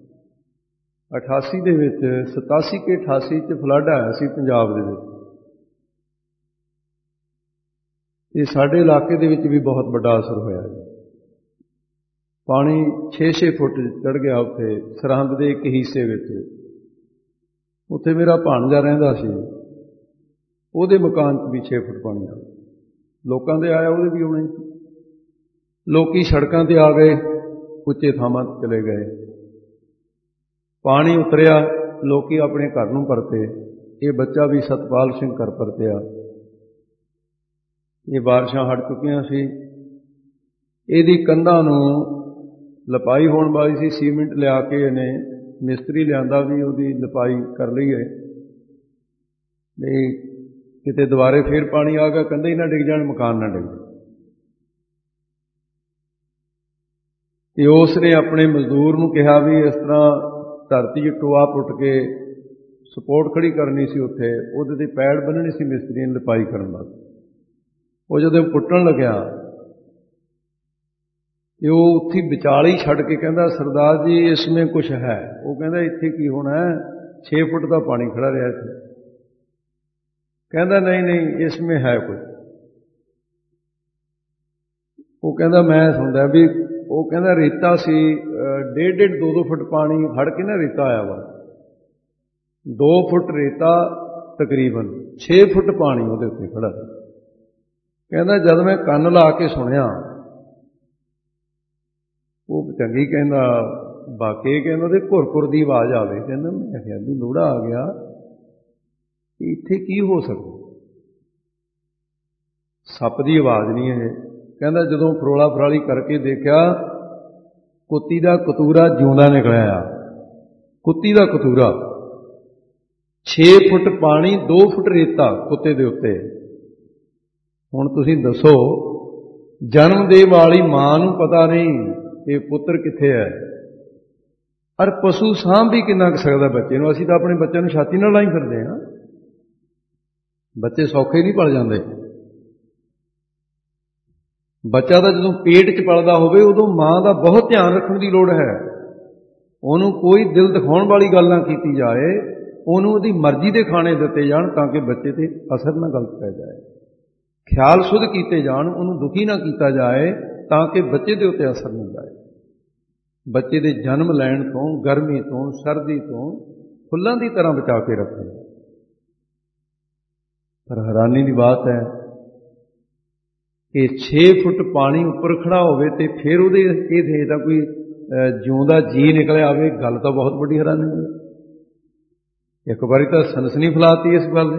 88 ਦੇ ਵਿੱਚ 87 ਕੇ 88 'ਚ ਫਲੱਡ ਆਇਆ ਸੀ ਪੰਜਾਬ ਦੇ ਵਿੱਚ। ਇਹ ਸਾਡੇ ਇਲਾਕੇ ਦੇ ਵਿੱਚ ਵੀ ਬਹੁਤ ਵੱਡਾ ਅਸਰ ਹੋਇਆ। ਪਾਣੀ 6-6 ਫੁੱਟ ਚੜ੍ਹ ਗਿਆ ਉੱਥੇ ਸਰਹੰਦ ਦੇ ਇੱਕ ਹਿੱਸੇ ਵਿੱਚ। ਉੱਥੇ ਮੇਰਾ ਭਾਣਜਾ ਰਹਿੰਦਾ ਸੀ, ਉਹਦੇ ਮਕਾਨ 'ਚ ਵੀ 6 ਫੁੱਟ ਪਾਣੀ ਆ। ਲੋਕਾਂ ਦੇ ਆਇਆ, ਉਹਦੇ ਵੀ ਆਉਣਾ ਹੀ। ਲੋਕੀ ਸੜਕਾਂ 'ਤੇ ਆ ਗਏ, ਉੱਚੇ ਥਾਵਾਂ 'ਤੇ ਚਲੇ ਗਏ। ਪਾਣੀ ਉਤਰਿਆ, ਲੋਕੀ ਆਪਣੇ ਘਰ ਨੂੰ ਪਰਤੇ। ਇਹ ਬੱਚਾ ਵੀ ਸਤਪਾਲ ਸਿੰਘ ਘਰ ਪਰਤਿਆ। ਇਹ ਬਾਰਿਸ਼ਾਂ ਹਟ ਚੁੱਕੀਆਂ ਸੀ। ਇਹਦੀ ਕੰਧਾਂ ਨੂੰ ਲਪਾਈ ਹੋਣ ਵਾਲੀ ਸੀ, ਸੀਮਿੰਟ ਲਿਆ ਕੇ ਇਹਨੇ ਮਿਸਤਰੀ ਲਿਆਂਦਾ ਵੀ ਉਹਦੀ ਲਪਾਈ ਕਰ ਲਈਏ, ਨਹੀਂ ਕਿਤੇ ਦੁਬਾਰੇ ਫੇਰ ਪਾਣੀ ਆ ਗਿਆ, ਕੰਧੇ ਹੀ ਨਾ ਡਿੱਗ ਜਾਣ, ਮਕਾਨ ਨਾ ਡਿੱਗ ਜਾਣ। ਤੇ ਉਸ ਨੇ ਆਪਣੇ ਮਜ਼ਦੂਰ ਨੂੰ ਕਿਹਾ ਵੀ ਇਸ ਤਰ੍ਹਾਂ ਧਰਤੀ 'ਚ ਟੋਆ ਪੁੱਟ ਕੇ ਸਪੋਰਟ ਖੜੀ ਕਰਨੀ ਸੀ, ਉੱਥੇ ਉਹਦੇ 'ਤੇ ਪੈੜ ਬੰਨਣੀ ਸੀ ਮਿਸਤਰੀ ਨੇ ਲਪਾਈ ਕਰਨ ਵਾਸਤੇ। ਉਹ ਜਦੋਂ ਪੁੱਟਣ ਲੱਗਿਆ ਤੇ ਉਹ ਉੱਥੇ ਵਿਚਾਲੇ ਹੀ ਛੱਡ ਕੇ ਕਹਿੰਦਾ ਸਰਦਾਰ ਜੀ ਇਸਮੇ ਕੁਛ ਹੈ। ਉਹ ਕਹਿੰਦਾ ਇੱਥੇ ਕੀ ਹੋਣਾ ਹੈ, 6 ਫੁੱਟ ਦਾ ਪਾਣੀ ਖੜਾ ਰਿਹਾ ਇੱਥੇ। ਕਹਿੰਦਾ ਨਹੀਂ ਨਹੀਂ ਇਸਮੇ ਹੈ ਕੁਛ। ਉਹ ਕਹਿੰਦਾ ਮੈਂ ਸੁਣਦਾ ਵੀ, ਉਹ ਕਹਿੰਦਾ ਰੇਤਾ ਸੀ 1.5 2 ਫੁੱਟ ਪਾਣੀ ਹੜ ਕੇ ਨਾ ਰੇਤਾ ਆਇਆ ਵਾ, 2 ਫੁੱਟ ਰੇਤਾ ਤਕਰੀਬਨ 6 ਫੁੱਟ ਪਾਣੀ ਉਹਦੇ ਉੱਤੇ ਖੜਾ ਸੀ। ਕਹਿੰਦਾ ਜਦ ਮੈਂ ਕੰਨ ਲਾ ਕੇ ਸੁਣਿਆ ਉਹ ਚੰਗੀ ਕਹਿੰਦਾ ਬਾਕੀ ਕਹਿੰਦਾ ਉਹਦੇ ਘੁਰ ਦੀ ਆਵਾਜ਼ ਆਵੇ। ਕਹਿੰਦਾ ਮੈਂ ਕਿਹਾ ਵੀ ਲੋੜਾ ਆ ਗਿਆ, ਇੱਥੇ ਕੀ ਹੋ ਸਕਦਾ, ਸੱਪ ਦੀ ਆਵਾਜ਼ ਨਹੀਂ ਇਹ। ਕਹਿੰਦਾ ਜਦੋਂ ਫਰੋਲਾ ਫਰਾਲੀ ਕਰਕੇ ਦੇਖਿਆ, ਕੁੱਤੀ ਦਾ ਕਤੂਰਾ ਜਿਉਂਦਾ ਨਿਕਲਿਆ। ਕੁੱਤੀ ਦਾ ਕਤੂਰਾ, 6 ਫੁੱਟ ਪਾਣੀ, 2 ਫੁੱਟ ਰੇਤਾ ਕੁੱਤੇ ਦੇ ਉੱਤੇ। ਹੁਣ ਤੁਸੀਂ ਦੱਸੋ, ਜਨਮ ਦੇ ਵਾਲੀ ਮਾਂ ਨੂੰ ਪਤਾ ਨਹੀਂ ਕਿ ਪੁੱਤਰ ਕਿੱਥੇ ਹੈ, ਔਰ ਪਸ਼ੂ ਸਾਂਭ ਵੀ ਕਿੰਨਾ ਕੁ ਸਕਦਾ ਬੱਚੇ ਨੂੰ। ਅਸੀਂ ਤਾਂ ਆਪਣੇ ਬੱਚਿਆਂ ਨੂੰ ਛਾਤੀ ਨਾਲ ਲਾਈ ਫਿਰਦੇ ਹਾਂ। ਬੱਚੇ ਸੌਖੇ ਨਹੀਂ ਪਲ ਜਾਂਦੇ। ਬੱਚਾ ਤਾਂ ਜਦੋਂ ਪੇਟ 'ਚ ਪਲਦਾ ਹੋਵੇ ਉਦੋਂ ਮਾਂ ਦਾ ਬਹੁਤ ਧਿਆਨ ਰੱਖਣ ਦੀ ਲੋੜ ਹੈ। ਉਹਨੂੰ ਕੋਈ ਦਿਲ ਦਿਖਾਉਣ ਵਾਲੀ ਗੱਲ ਨਾ ਕੀਤੀ ਜਾਏ, ਉਹਨੂੰ ਉਹਦੀ ਮਰਜ਼ੀ ਦੇ ਖਾਣੇ ਦਿੱਤੇ ਜਾਣ ਤਾਂ ਕਿ ਬੱਚੇ 'ਤੇ ਅਸਰ ਨਾ ਗਲਤ ਪੈ ਜਾਏ। ਖਿਆਲ ਸੁਧ ਕੀਤੇ ਜਾਣ, ਉਹਨੂੰ ਦੁਖੀ ਨਾ ਕੀਤਾ ਜਾਏ ਤਾਂ ਕਿ ਬੱਚੇ ਦੇ ਉੱਤੇ ਅਸਰ ਨਾ ਜਾਏ। ਬੱਚੇ ਦੇ ਜਨਮ ਲੈਣ ਤੋਂ, ਗਰਮੀ ਤੋਂ, ਸਰਦੀ ਤੋਂ ਫੁੱਲਾਂ ਦੀ ਤਰ੍ਹਾਂ ਬਚਾ ਕੇ ਰੱਖਣ। ਪਰ ਹੈਰਾਨੀ ਦੀ ਬਾਤ ਹੈ ਕਿ 6 ਫੁੱਟ ਪਾਣੀ ਉੱਪਰ ਖੜਾ ਹੋਵੇ ਤੇ ਫਿਰ ਉਹਦੇ ਇਹ ਤਾਂ ਕੋਈ ਜਿਉਂਦਾ ਜੀ ਨਿਕਲਿਆ ਆਵੇ, ਗੱਲ ਤਾਂ ਬਹੁਤ ਵੱਡੀ ਹੈਰਾਨੀ ਹੈ। ਇੱਕ ਵਾਰੀ ਤਾਂ ਸਨਸਨੀ ਫੈਲਾਤੀ ਇਸ ਗੱਲ ਨੇ।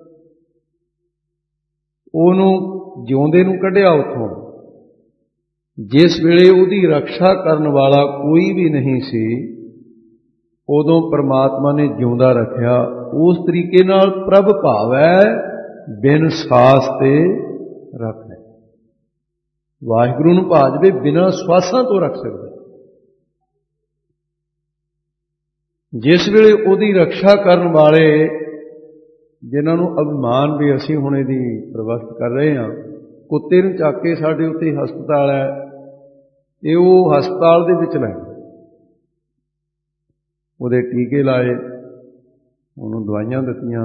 ਉਹਨੂੰ ਜਿਉਂਦੇ ਨੂੰ ਕੱਢਿਆ ਉੱਥੋਂ, ਜਿਸ ਵੇਲੇ ਉਹਦੀ ਰੱਖਿਆ ਕਰਨ ਵਾਲਾ ਕੋਈ ਵੀ ਨਹੀਂ ਸੀ, ਉਦੋਂ ਪਰਮਾਤਮਾ ਨੇ ਜਿਉਂਦਾ ਰੱਖਿਆ। ਉਸ ਤਰੀਕੇ ਨਾਲ ਪ੍ਰਭ ਭਾਵ ਹੈ, ਬਿਨ ਸਾਸ ਤੇ ਰੱਖ ਹੈ। ਵਾਹਿਗੁਰੂ ਨੂੰ ਭਾ ਜਵੇ, ਬਿਨਾਂ ਸਵਾਸਾਂ ਤੋਂ ਰੱਖ ਸਕਦਾ। ਜਿਸ ਵੇਲੇ ਉਹਦੀ ਰੱਖਿਆ ਕਰਨ ਵਾਲੇ, ਜਿਨ੍ਹਾਂ ਨੂੰ ਅਭਿਮਾਨ ਵੀ ਅਸੀਂ ਹੁਣ ਇਹਦੀ ਪ੍ਰਵਸਤ ਕਰ ਰਹੇ ਹਾਂ, ਕੁੱਤੇ ਨੂੰ ਚੱਕ ਕੇ ਸਾਡੇ ਉੱਤੇ ਹਸਪਤਾਲ ਹੈ, ਇਹ ਉਹ ਹਸਪਤਾਲ ਦੇ ਵਿੱਚ ਲੈ ਉਹਦੇ ਟੀਕੇ ਲਾਏ, ਉਹਨੂੰ ਦਵਾਈਆਂ ਦਿੱਤੀਆਂ।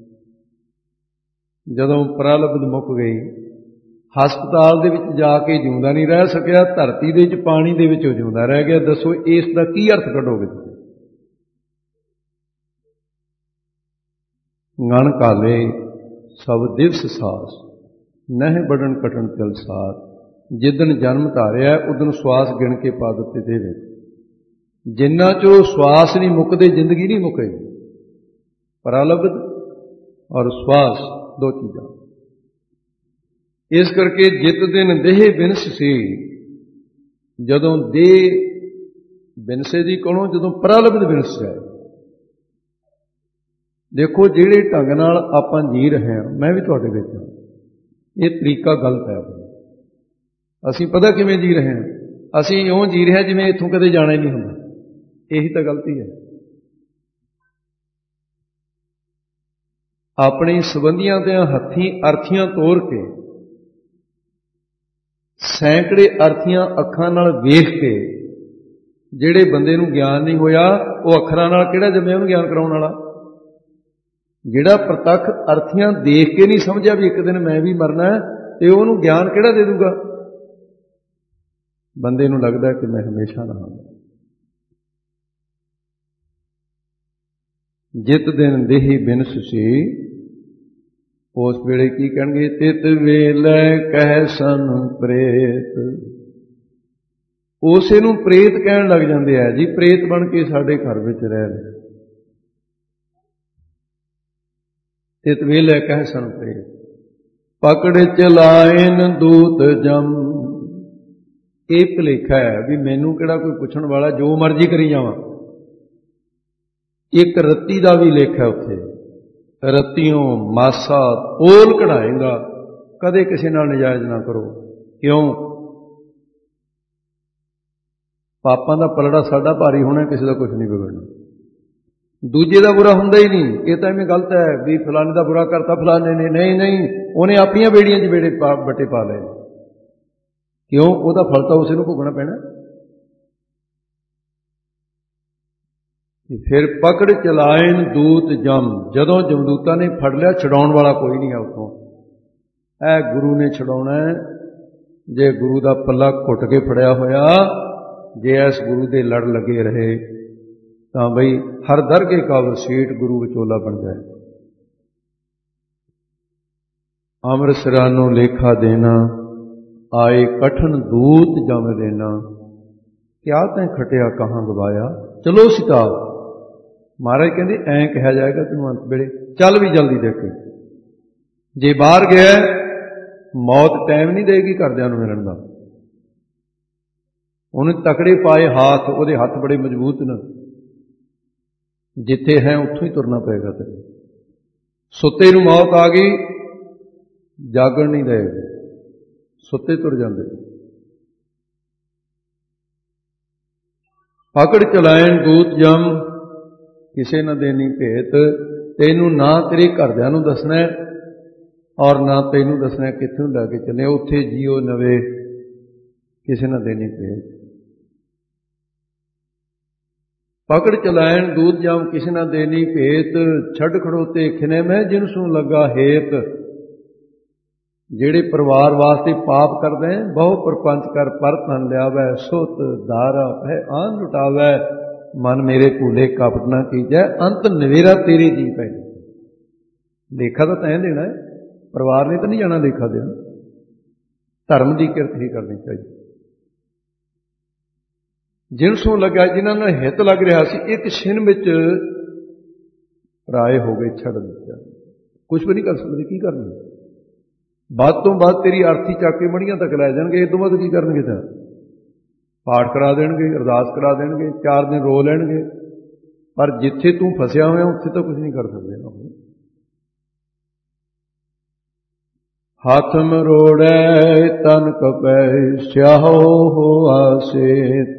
ਜਦੋਂ ਪ੍ਰਲਬਧ ਮੁੱਕ ਗਈ, ਹਸਪਤਾਲ ਦੇ ਵਿੱਚ ਜਾ ਕੇ ਜਿਉਂਦਾ ਨਹੀਂ ਰਹਿ ਸਕਿਆ, ਧਰਤੀ ਦੇ ਵਿੱਚ ਪਾਣੀ ਦੇ ਵਿੱਚ ਉਹ ਜਿਉਂਦਾ ਰਹਿ ਗਿਆ। ਦੱਸੋ ਇਸ ਦਾ ਕੀ ਅਰਥ ਕੱਢੋਗੇ ਤੁਸੀਂ? ਗਣ ਕਾਲੇ ਸਭ ਦਿਵਸ ਸਾਸ, ਨਹਿ ਬੜਨ ਕਟਣ ਤਿਲ ਸਾਰ। ਜਿੱਦਣ ਜਨਮ ਧਾਰਿਆ ਉਦਣ ਸਵਾਸ ਗਿਣ ਕੇ ਪਾ ਦਿੱਤੇ ਦੇ ਵਿੱਚ। ਜਿੰਨਾ ਚਿਰ ਸਵਾਸ ਨਹੀਂ ਮੁੱਕਦੇ, ਜ਼ਿੰਦਗੀ ਨਹੀਂ ਮੁੱਕੇਗੀ। ਪ੍ਰਲਬਧ ਔਰ ਸਵਾਸ ਦੋ ਚੀਜ਼ਾਂ। ਇਸ ਕਰਕੇ ਜਿਤ ਦਿਨ ਦੇਹ ਬਿਨਸ ਸੀ, ਜਦੋਂ ਦੇਹ ਬਿਨਸੇ ਦੀ ਕੋਲੋਂ, ਜਦੋਂ ਪ੍ਰਲਬਧ ਬਿਨਸ ਜਾਏ। ਦੇਖੋ ਜਿਹੜੇ ਢੰਗ ਨਾਲ ਆਪਾਂ ਜੀ ਰਹੇ ਹਾਂ, ਮੈਂ ਵੀ ਤੁਹਾਡੇ ਵਿੱਚ ਹਾਂ, ਇਹ ਤਰੀਕਾ ਗਲਤ ਹੈ। ਅਸੀਂ ਪਤਾ ਕਿਵੇਂ ਜੀ ਰਹੇ ਹਾਂ? ਅਸੀਂ ਇਉਂ ਜੀ ਰਹੇ ਜਿਵੇਂ ਇੱਥੋਂ ਕਦੇ ਜਾਣਾ ਹੀ ਨਹੀਂ ਹੁੰਦਾ। ਇਹੀ ਤਾਂ ਗਲਤੀ ਹੈ। ਆਪਣੀ ਸੰਬੰਧੀਆਂ ਦੇ ਹੱਥੀਂ ਅਰਥੀਆਂ ਤੋੜ ਕੇ, ਸੈਂਕੜੇ ਅਰਥੀਆਂ ਅੱਖਾਂ ਨਾਲ ਵੇਖ ਕੇ, ਜਿਹੜੇ ਬੰਦੇ ਨੂੰ ਗਿਆਨ ਨਹੀਂ ਹੋਇਆ, ਉਹ ਅੱਖਰਾਂ ਨਾਲ ਕਿਹੜਾ ਜੰਮਿਆ ਉਹਨੂੰ ਗਿਆਨ ਕਰਾਉਣ ਵਾਲਾ? ਜਿਹੜਾ ਪ੍ਰਤੱਖ ਅਰਥੀਆਂ ਦੇਖ ਕੇ ਨਹੀਂ ਸਮਝਿਆ ਵੀ ਇੱਕ ਦਿਨ ਮੈਂ ਵੀ ਮਰਨਾ ਹੈ, ਤੇ ਉਹਨੂੰ ਗਿਆਨ ਕਿਹੜਾ ਦੇ ਦੂਗਾ? ਬੰਦੇ ਨੂੰ ਲੱਗਦਾ ਕਿ ਮੈਂ ਹਮੇਸ਼ਾ ਰਹਾਂਗਾ। ਜਿਤ ਦਿਨ ਦੇਹੀ ਬਿਨਸ ਸੀ, ਉਸ ਵੇਲੇ ਕੀ ਕਹਿਣਗੇ? ਤਿਤ ਵੇਲੇ ਕਹਿ ਸਨ ਪ੍ਰੇਤ। ਉਸੇ ਨੂੰ ਪ੍ਰੇਤ ਕਹਿਣ ਲੱਗ ਜਾਂਦੇ ਆ ਜੀ। ਪ੍ਰੇਤ ਬਣ ਕੇ ਸਾਡੇ ਘਰ ਵਿੱਚ ਰਹਿ ਰਹੇ। ਤਿਤ ਵੇਲੇ ਕਹਿ ਸਨ ਪ੍ਰੇਤ, ਪਕੜ ਚਲਾਇਨ ਦੂਤ ਜਮ। ਇਹ ਭੁਲੇਖਾ ਹੈ ਵੀ ਮੈਨੂੰ ਕਿਹੜਾ ਕੋਈ ਪੁੱਛਣ ਵਾਲਾ, ਜੋ ਮਰਜ਼ੀ ਕਰੀ ਜਾਵਾਂ। ਇੱਕ ਰੱਤੀ ਦਾ ਵੀ ਲੇਖਾ ਉੱਥੇ, ਰੱਤੀਓਂ ਮਾਸਾ ਤੋਲ ਕਢਾਏਗਾ, ਕਦੇ ਕਿਸੇ ਨਾਲ ਨਜਾਇਜ਼ ਨਾ ਕਰੋ। ਕਿਉਂ? ਪਾਪਾਂ ਦਾ ਪਲੜਾ ਸਾਡਾ ਭਾਰੀ ਹੋਣਾ, ਕਿਸੇ ਦਾ ਕੁਝ ਨਹੀਂ ਵਿਗੜਨਾ। ਦੂਜੇ ਦਾ ਬੁਰਾ ਹੁੰਦਾ ਹੀ ਨਹੀਂ। ਇਹ ਤਾਂ ਐਵੇਂ ਗਲਤ ਹੈ ਵੀ ਫਲਾਣੇ ਦਾ ਬੁਰਾ ਕਰਤਾ ਫਲਾਣੇ ਨੇ। ਨਹੀਂ ਨਹੀਂ, ਉਹਨੇ ਆਪਣੀਆਂ ਬੇੜੀਆਂ 'ਚ ਬੱਟੇ ਪਾ ਲਏ। ਕਿਉਂ? ਉਹਦਾ ਫਲ ਤਾਂ ਉਸੇ ਨੂੰ ਭੁਗਤਣਾ ਪੈਣਾ। ਫਿਰ ਪਕੜ ਚਲਾਇਨ ਦੂਤ ਜਮ। ਜਦੋਂ ਜਮਦੂਤਾਂ ਨੇ ਫੜ ਲਿਆ, ਛਡਾਉਣ ਵਾਲਾ ਕੋਈ ਨਹੀਂ ਹੈ ਉੱਥੋਂ। ਇਹ ਗੁਰੂ ਨੇ ਛਡਾਉਣਾ। ਜੇ ਗੁਰੂ ਦਾ ਪੱਲਾ ਘੁੱਟ ਕੇ ਫੜਿਆ ਹੋਇਆ, ਜੇ ਇਸ ਗੁਰੂ ਦੇ ਲੜ ਲੱਗੇ ਰਹੇ ਤਾਂ ਬਈ ਹਰ ਦਰਗੇ ਕਾ ਵਸੀਟ ਗੁਰੂ ਵਿਚੋਲਾ ਬਣ ਜਾਏ। ਅੰਮ੍ਰਿਤ ਸਿਰਾਨੋਂ ਲੇਖਾ ਦੇਣਾ, ਆਏ ਕਠਨ ਦੂਤ ਜਮ ਦੇਣਾ। क्या तैं खटिया कहाँ गवाया, चलो सितार। महाराज कहते ऐं कहा जाएगा तैनूं अंत वेले, चल भी जल्दी देखे। जे बाहर गया मौत टाइम नहीं देगी घरदिआं नूं मिलण दा। उन्हें तकड़े पाए हाथ, उहदे हत्थ बड़े मजबूत न, जिथे है उत्थों ही तुरना पेगा तेरे। सुत्ते नूं मौत आ गई, जागण नहीं देगी, सुत्ते तुर जाते। पकड़ चलायन दूत जम, किसे न देनी भेत। तैनूं ना तेरे घरदिआं नूं दसना और ना तैनूं दसना कित्थों लैके चले, उत्थे जीओ नवे किसे न देनी भेत। पकड़ चलायन दूत जम, किसे न देनी भेत। छड़ खड़ोते खिने में, जिनसू लगा हेत। जेड़े परिवार वास्ते पाप करते हैं, बहु प्रपंच कर पर धन लियावै। सुत दारा है आन लुटावै, मन मेरे भूले कपट ना कीजै। अंत नवेरा तेरे जी पै। लेखा तो तैं देना है, परिवार ने तो नहीं जाना लेखा देना। धर्म की किरत ही करनी चाहिए। जिनसों लगा, जिन्हों ने हित लग रहा सी, एक छिन विच पराए हो गए, छड़ दिता। कुछ भी नहीं कर सकते, की करना। ਵੱਧ ਤੋਂ ਵੱਧ तेरी अर्थी ਚੱਕ के मड़ियां तक लै जाएंगे, इस तो बाद की करनगे। ਤਾਂ पाठ करा देंगे, अरदास करा देंगे, 4 दिन रो लैणगे, पर जिथे तू फसिया होया उत्थे तो कुछ नहीं कर सकते। हाथ मरोड़े तन कपै, स्याहो होआ सेत।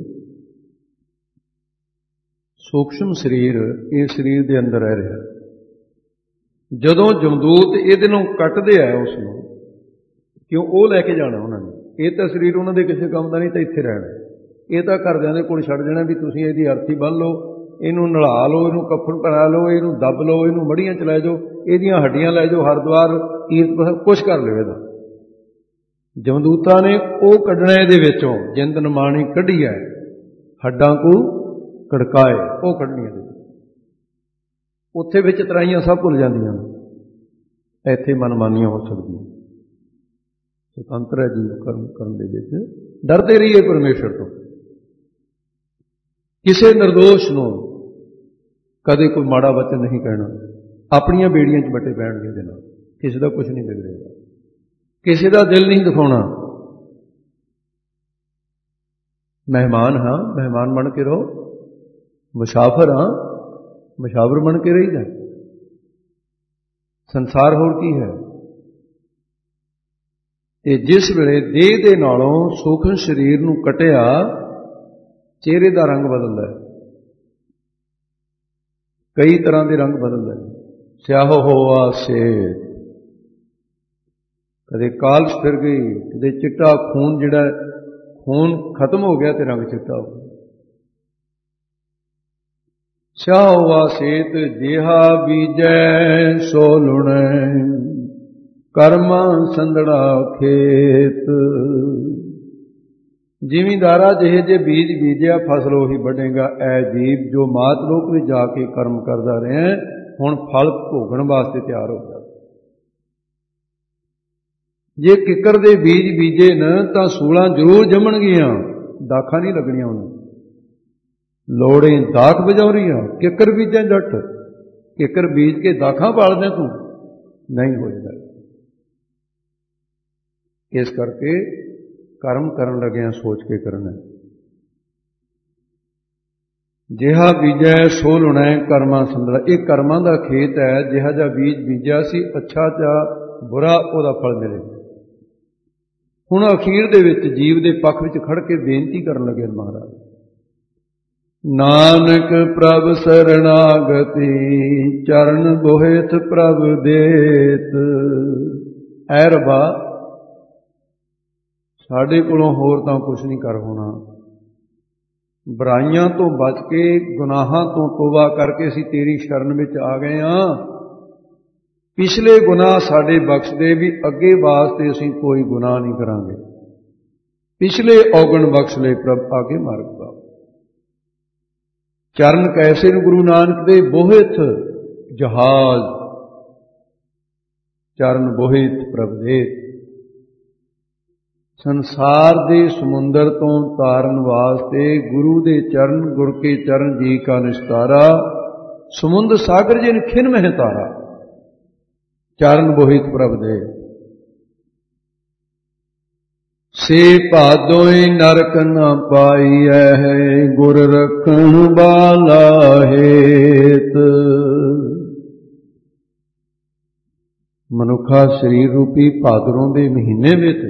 सूक्ष्म शरीर इस शरीर के अंदर रह रहा। ਜਦੋਂ ਜਮਦੂਤ ਇਹਦੇ ਨੂੰ ਕੱਟਦੇ ਆ ਉਸ ਨੂੰ, ਕਿਉਂ ਉਹ ਲੈ ਕੇ ਜਾਣਾ ਉਹਨਾਂ ਨੇ। ਇਹ ਤਾਂ ਸਰੀਰ ਉਹਨਾਂ ਦੇ ਕਿਸੇ ਕੰਮ ਦਾ ਨਹੀਂ, ਤਾਂ ਇੱਥੇ ਰਹਿਣਾ। ਇਹ ਤਾਂ ਘਰਦਿਆਂ ਦੇ ਕੋਲ ਛੱਡ ਜਾਣਾ ਵੀ ਤੁਸੀਂ ਇਹਦੀ ਅਰਥੀ ਬੰਨ੍ਹ ਲਓ, ਇਹਨੂੰ ਨਲਾ ਲਓ, ਇਹਨੂੰ ਕਫਨ ਪਹਿਨਾ ਲਓ, ਇਹਨੂੰ ਦੱਬ ਲਓ, ਇਹਨੂੰ ਮੜੀਆਂ ਚ ਲੈ ਜਾਓ, ਇਹਦੀਆਂ ਹੱਡੀਆਂ ਲੈ ਜਾਓ, ਹਰਿਦੁਆਰ ਕੀਰਤ ਕੁਛ ਕਰ ਲਿਓ ਇਹਦਾ। ਜਮਦੂਤਾਂ ਨੇ ਉਹ ਕੱਢਣਾ ਇਹਦੇ ਵਿੱਚੋਂ, ਜਿੰਦ ਨਮਾਣੀ ਕੱਢੀ ਹੈ, ਹੱਡਾਂ ਕੋ ਕੜਕਾਏ, ਉਹ ਕੱਢਣੀ ਇਹਦੇ। ਉੱਥੇ ਵਿੱਚ ਤਰਾਈਆਂ ਸਭ ਭੁੱਲ ਜਾਂਦੀਆਂ ਨੇ, ਇੱਥੇ ਮਨਮਾਨੀਆਂ ਹੋ ਸਕਦੀਆਂ। ਸੁਤੰਤਰ ਹੈ ਜੀਵ ਕਰਮ ਕਰਨ ਦੇ ਵਿੱਚ। ਡਰਦੇ ਰਹੀਏ ਪਰਮੇਸ਼ਰ ਤੋਂ। ਕਿਸੇ ਨਿਰਦੋਸ਼ ਨੂੰ ਕਦੇ ਕੋਈ ਮਾੜਾ ਵਚਨ ਨਹੀਂ ਕਹਿਣਾ। ਆਪਣੀਆਂ ਬੇੜੀਆਂ 'ਚ ਵੱਟੇ ਪੈਣਗੇ ਇਹਦੇ ਨਾਲ, ਕਿਸੇ ਦਾ ਕੁਝ ਨਹੀਂ ਵਿਗੜੇਗਾ, ਕਿਸੇ ਦਾ ਦਿਲ ਨਹੀਂ ਦਿਖਾਉਣਾ। ਮਹਿਮਾਨ ਹਾਂ, ਮਹਿਮਾਨ ਬਣ ਕੇ ਰਹੋ। ਮੁਸਾਫਰ ਹਾਂ, ਮੁਸਾਫਰ ਬਣ ਕੇ ਰਹੀਦਾ। ਸੰਸਾਰ ਹੋਰ ਕੀ ਹੈ। ਤੇ ਜਿਸ ਵੇਲੇ ਦੇਹ ਦੇ ਨਾਲੋਂ ਸੂਖਮ ਸਰੀਰ ਨੂੰ ਕਟਿਆ, ਚਿਹਰੇ ਦਾ ਰੰਗ ਬਦਲਦਾ ਹੈ। ਕਈ ਤਰ੍ਹਾਂ ਦੇ ਰੰਗ ਬਦਲਦਾ ਹੈ। ਸਿਆਹੋ ਹੋਆ ਸੇਤ, ਕਦੇ ਕਾਲਸ ਫਿਰ ਗਈ, ਕਦੇ ਚਿੱਟਾ ਖੂਨ, ਜਿਹੜਾ ਖੂਨ ਖਤਮ ਹੋ ਗਿਆ ਤੇ ਰੰਗ ਚਿੱਟਾ ਹੋ ਗਿਆ। ਸਿਆਹ ਹੋਆ ਸੇਤ, ਜਿਹਾ ਬੀਜੈ ਸੋ ਲੁਣੈ, ਕਰਮ ਸੰਦੜਾ ਖੇਤ। ਜ਼ਿਮੀਂਦਾਰਾ ਜਿਹੇ ਜੇ ਬੀਜ ਬੀਜਿਆ, ਫਸਲ ਉਹੀ ਵੱਢੇਗਾ। ਐ ਜੀਵ ਜੋ ਮਾਤ ਲੋਕ ਵਿੱਚ ਜਾ ਕੇ ਕਰਮ ਕਰਦਾ ਰਿਹਾ, ਹੁਣ ਫਲ ਭੋਗਣ ਵਾਸਤੇ ਤਿਆਰ ਹੋ ਜਾ। ਜੇ ਕਿੱਕਰ ਦੇ ਬੀਜ ਬੀਜੇ ਨਾ ਤਾਂ ਸੂਲਾਂ ਜ਼ਰੂਰ ਜੰਮਣਗੀਆਂ, ਦਾਖਾਂ ਨਹੀਂ ਲੱਗਣੀਆਂ ਉਹਨੂੰ। ਲੋੜੇ ਦਾਖ ਵਜਾਉਰੀਆਂ, ਕਿੱਕਰ ਬੀਜਾਂ ਜੱਟ। ਕਿੱਕਰ ਬੀਜ ਕੇ ਦਾਖਾਂ ਪਾਲਦੇ ਤੂੰ, ਨਹੀਂ ਹੋ ਜਾਂਦਾ। ਇਸ ਕਰਕੇ ਕਰਮ ਕਰਨ ਲੱਗਿਆ ਸੋਚ ਕੇ ਕਰਨਾ। ਜਿਹਾ ਬੀਜੈ ਸੋ ਲੁਣੈ, ਕਰਮਾਂ ਸੰਦੜਾ। ਇਹ ਕਰਮਾਂ ਦਾ ਖੇਤ ਹੈ। ਜਿਹਾ ਜਿਹਾ ਬੀਜ ਬੀਜਿਆ ਸੀ, ਅੱਛਾ ਜਾਂ ਬੁਰਾ ਉਹਦਾ ਫਲ ਮਿਲੇ। ਹੁਣ ਅਖੀਰ ਦੇ ਵਿੱਚ ਜੀਵ ਦੇ ਪੱਖ ਵਿੱਚ ਖੜ ਕੇ ਬੇਨਤੀ ਕਰਨ ਲੱਗੇ ਮਹਾਰਾਜ, ਨਾਨਕ ਪ੍ਰਭ ਸਰਣਾਗਤੀ, ਚਰਨ ਬੋਹਿਤ ਪ੍ਰਭ ਦੇਤ। ਐ ਰੱਬਾ, ਸਾਡੇ ਕੋਲੋਂ ਹੋਰ ਤਾਂ ਕੁਛ ਨਹੀਂ ਕਰ ਹੋਣਾ। ਬੁਰਾਈਆਂ ਤੋਂ ਬਚ ਕੇ, ਗੁਨਾਹਾਂ ਤੋਂ ਤੋਬਾ ਕਰਕੇ ਅਸੀਂ ਤੇਰੀ ਸ਼ਰਨ ਵਿੱਚ ਆ ਗਏ ਹਾਂ। ਪਿਛਲੇ ਗੁਨਾਹ ਸਾਡੇ ਬਖਸ਼ ਦੇ, ਵੀ ਅੱਗੇ ਵਾਸਤੇ ਅਸੀਂ ਕੋਈ ਗੁਨਾਹ ਨਹੀਂ ਕਰਾਂਗੇ। ਪਿਛਲੇ ਔਗਣ ਬਖਸ਼ ਲੈ ਪ੍ਰਭ, ਆਗੇ ਮਾਰਗ ਪਾਓ। ਚਰਨ ਕੈਸੇ ਨੂੰ ਗੁਰੂ ਨਾਨਕ ਦੇ ਬੋਹਿਤ ਜਹਾਜ਼, ਚਰਨ ਬੋਹਿਤ ਪ੍ਰਭ ਦੇਤ। ਸੰਸਾਰ ਦੇ ਸਮੁੰਦਰ ਤੋਂ ਤਾਰਨ ਵਾਸਤੇ ਗੁਰੂ ਦੇ ਚਰਨ, ਗੁਰ ਕੇ ਚਰਨ ਜੀ ਕਾ ਨਿਸਤਾਰਾ, ਸਮੁੰਦ ਸਾਗਰ ਜਿਨ ਖਿਨ ਮਹਿ ਤਾਰਾ, ਚਰਨ ਬੋਹਿਤ ਪ੍ਰਭ ਦੇ। ਸੇ ਭਾਦੋਇ ਨਰਕ ਨ ਪਾਈਐ, ਗੁਰ ਰਖਣ ਬਾਲਾ ਹੇਤ। ਮਨੁੱਖਾ ਸਰੀਰ ਰੂਪੀ ਭਾਦਰੋਂ ਦੇ ਮਹੀਨੇ ਵਿੱਚ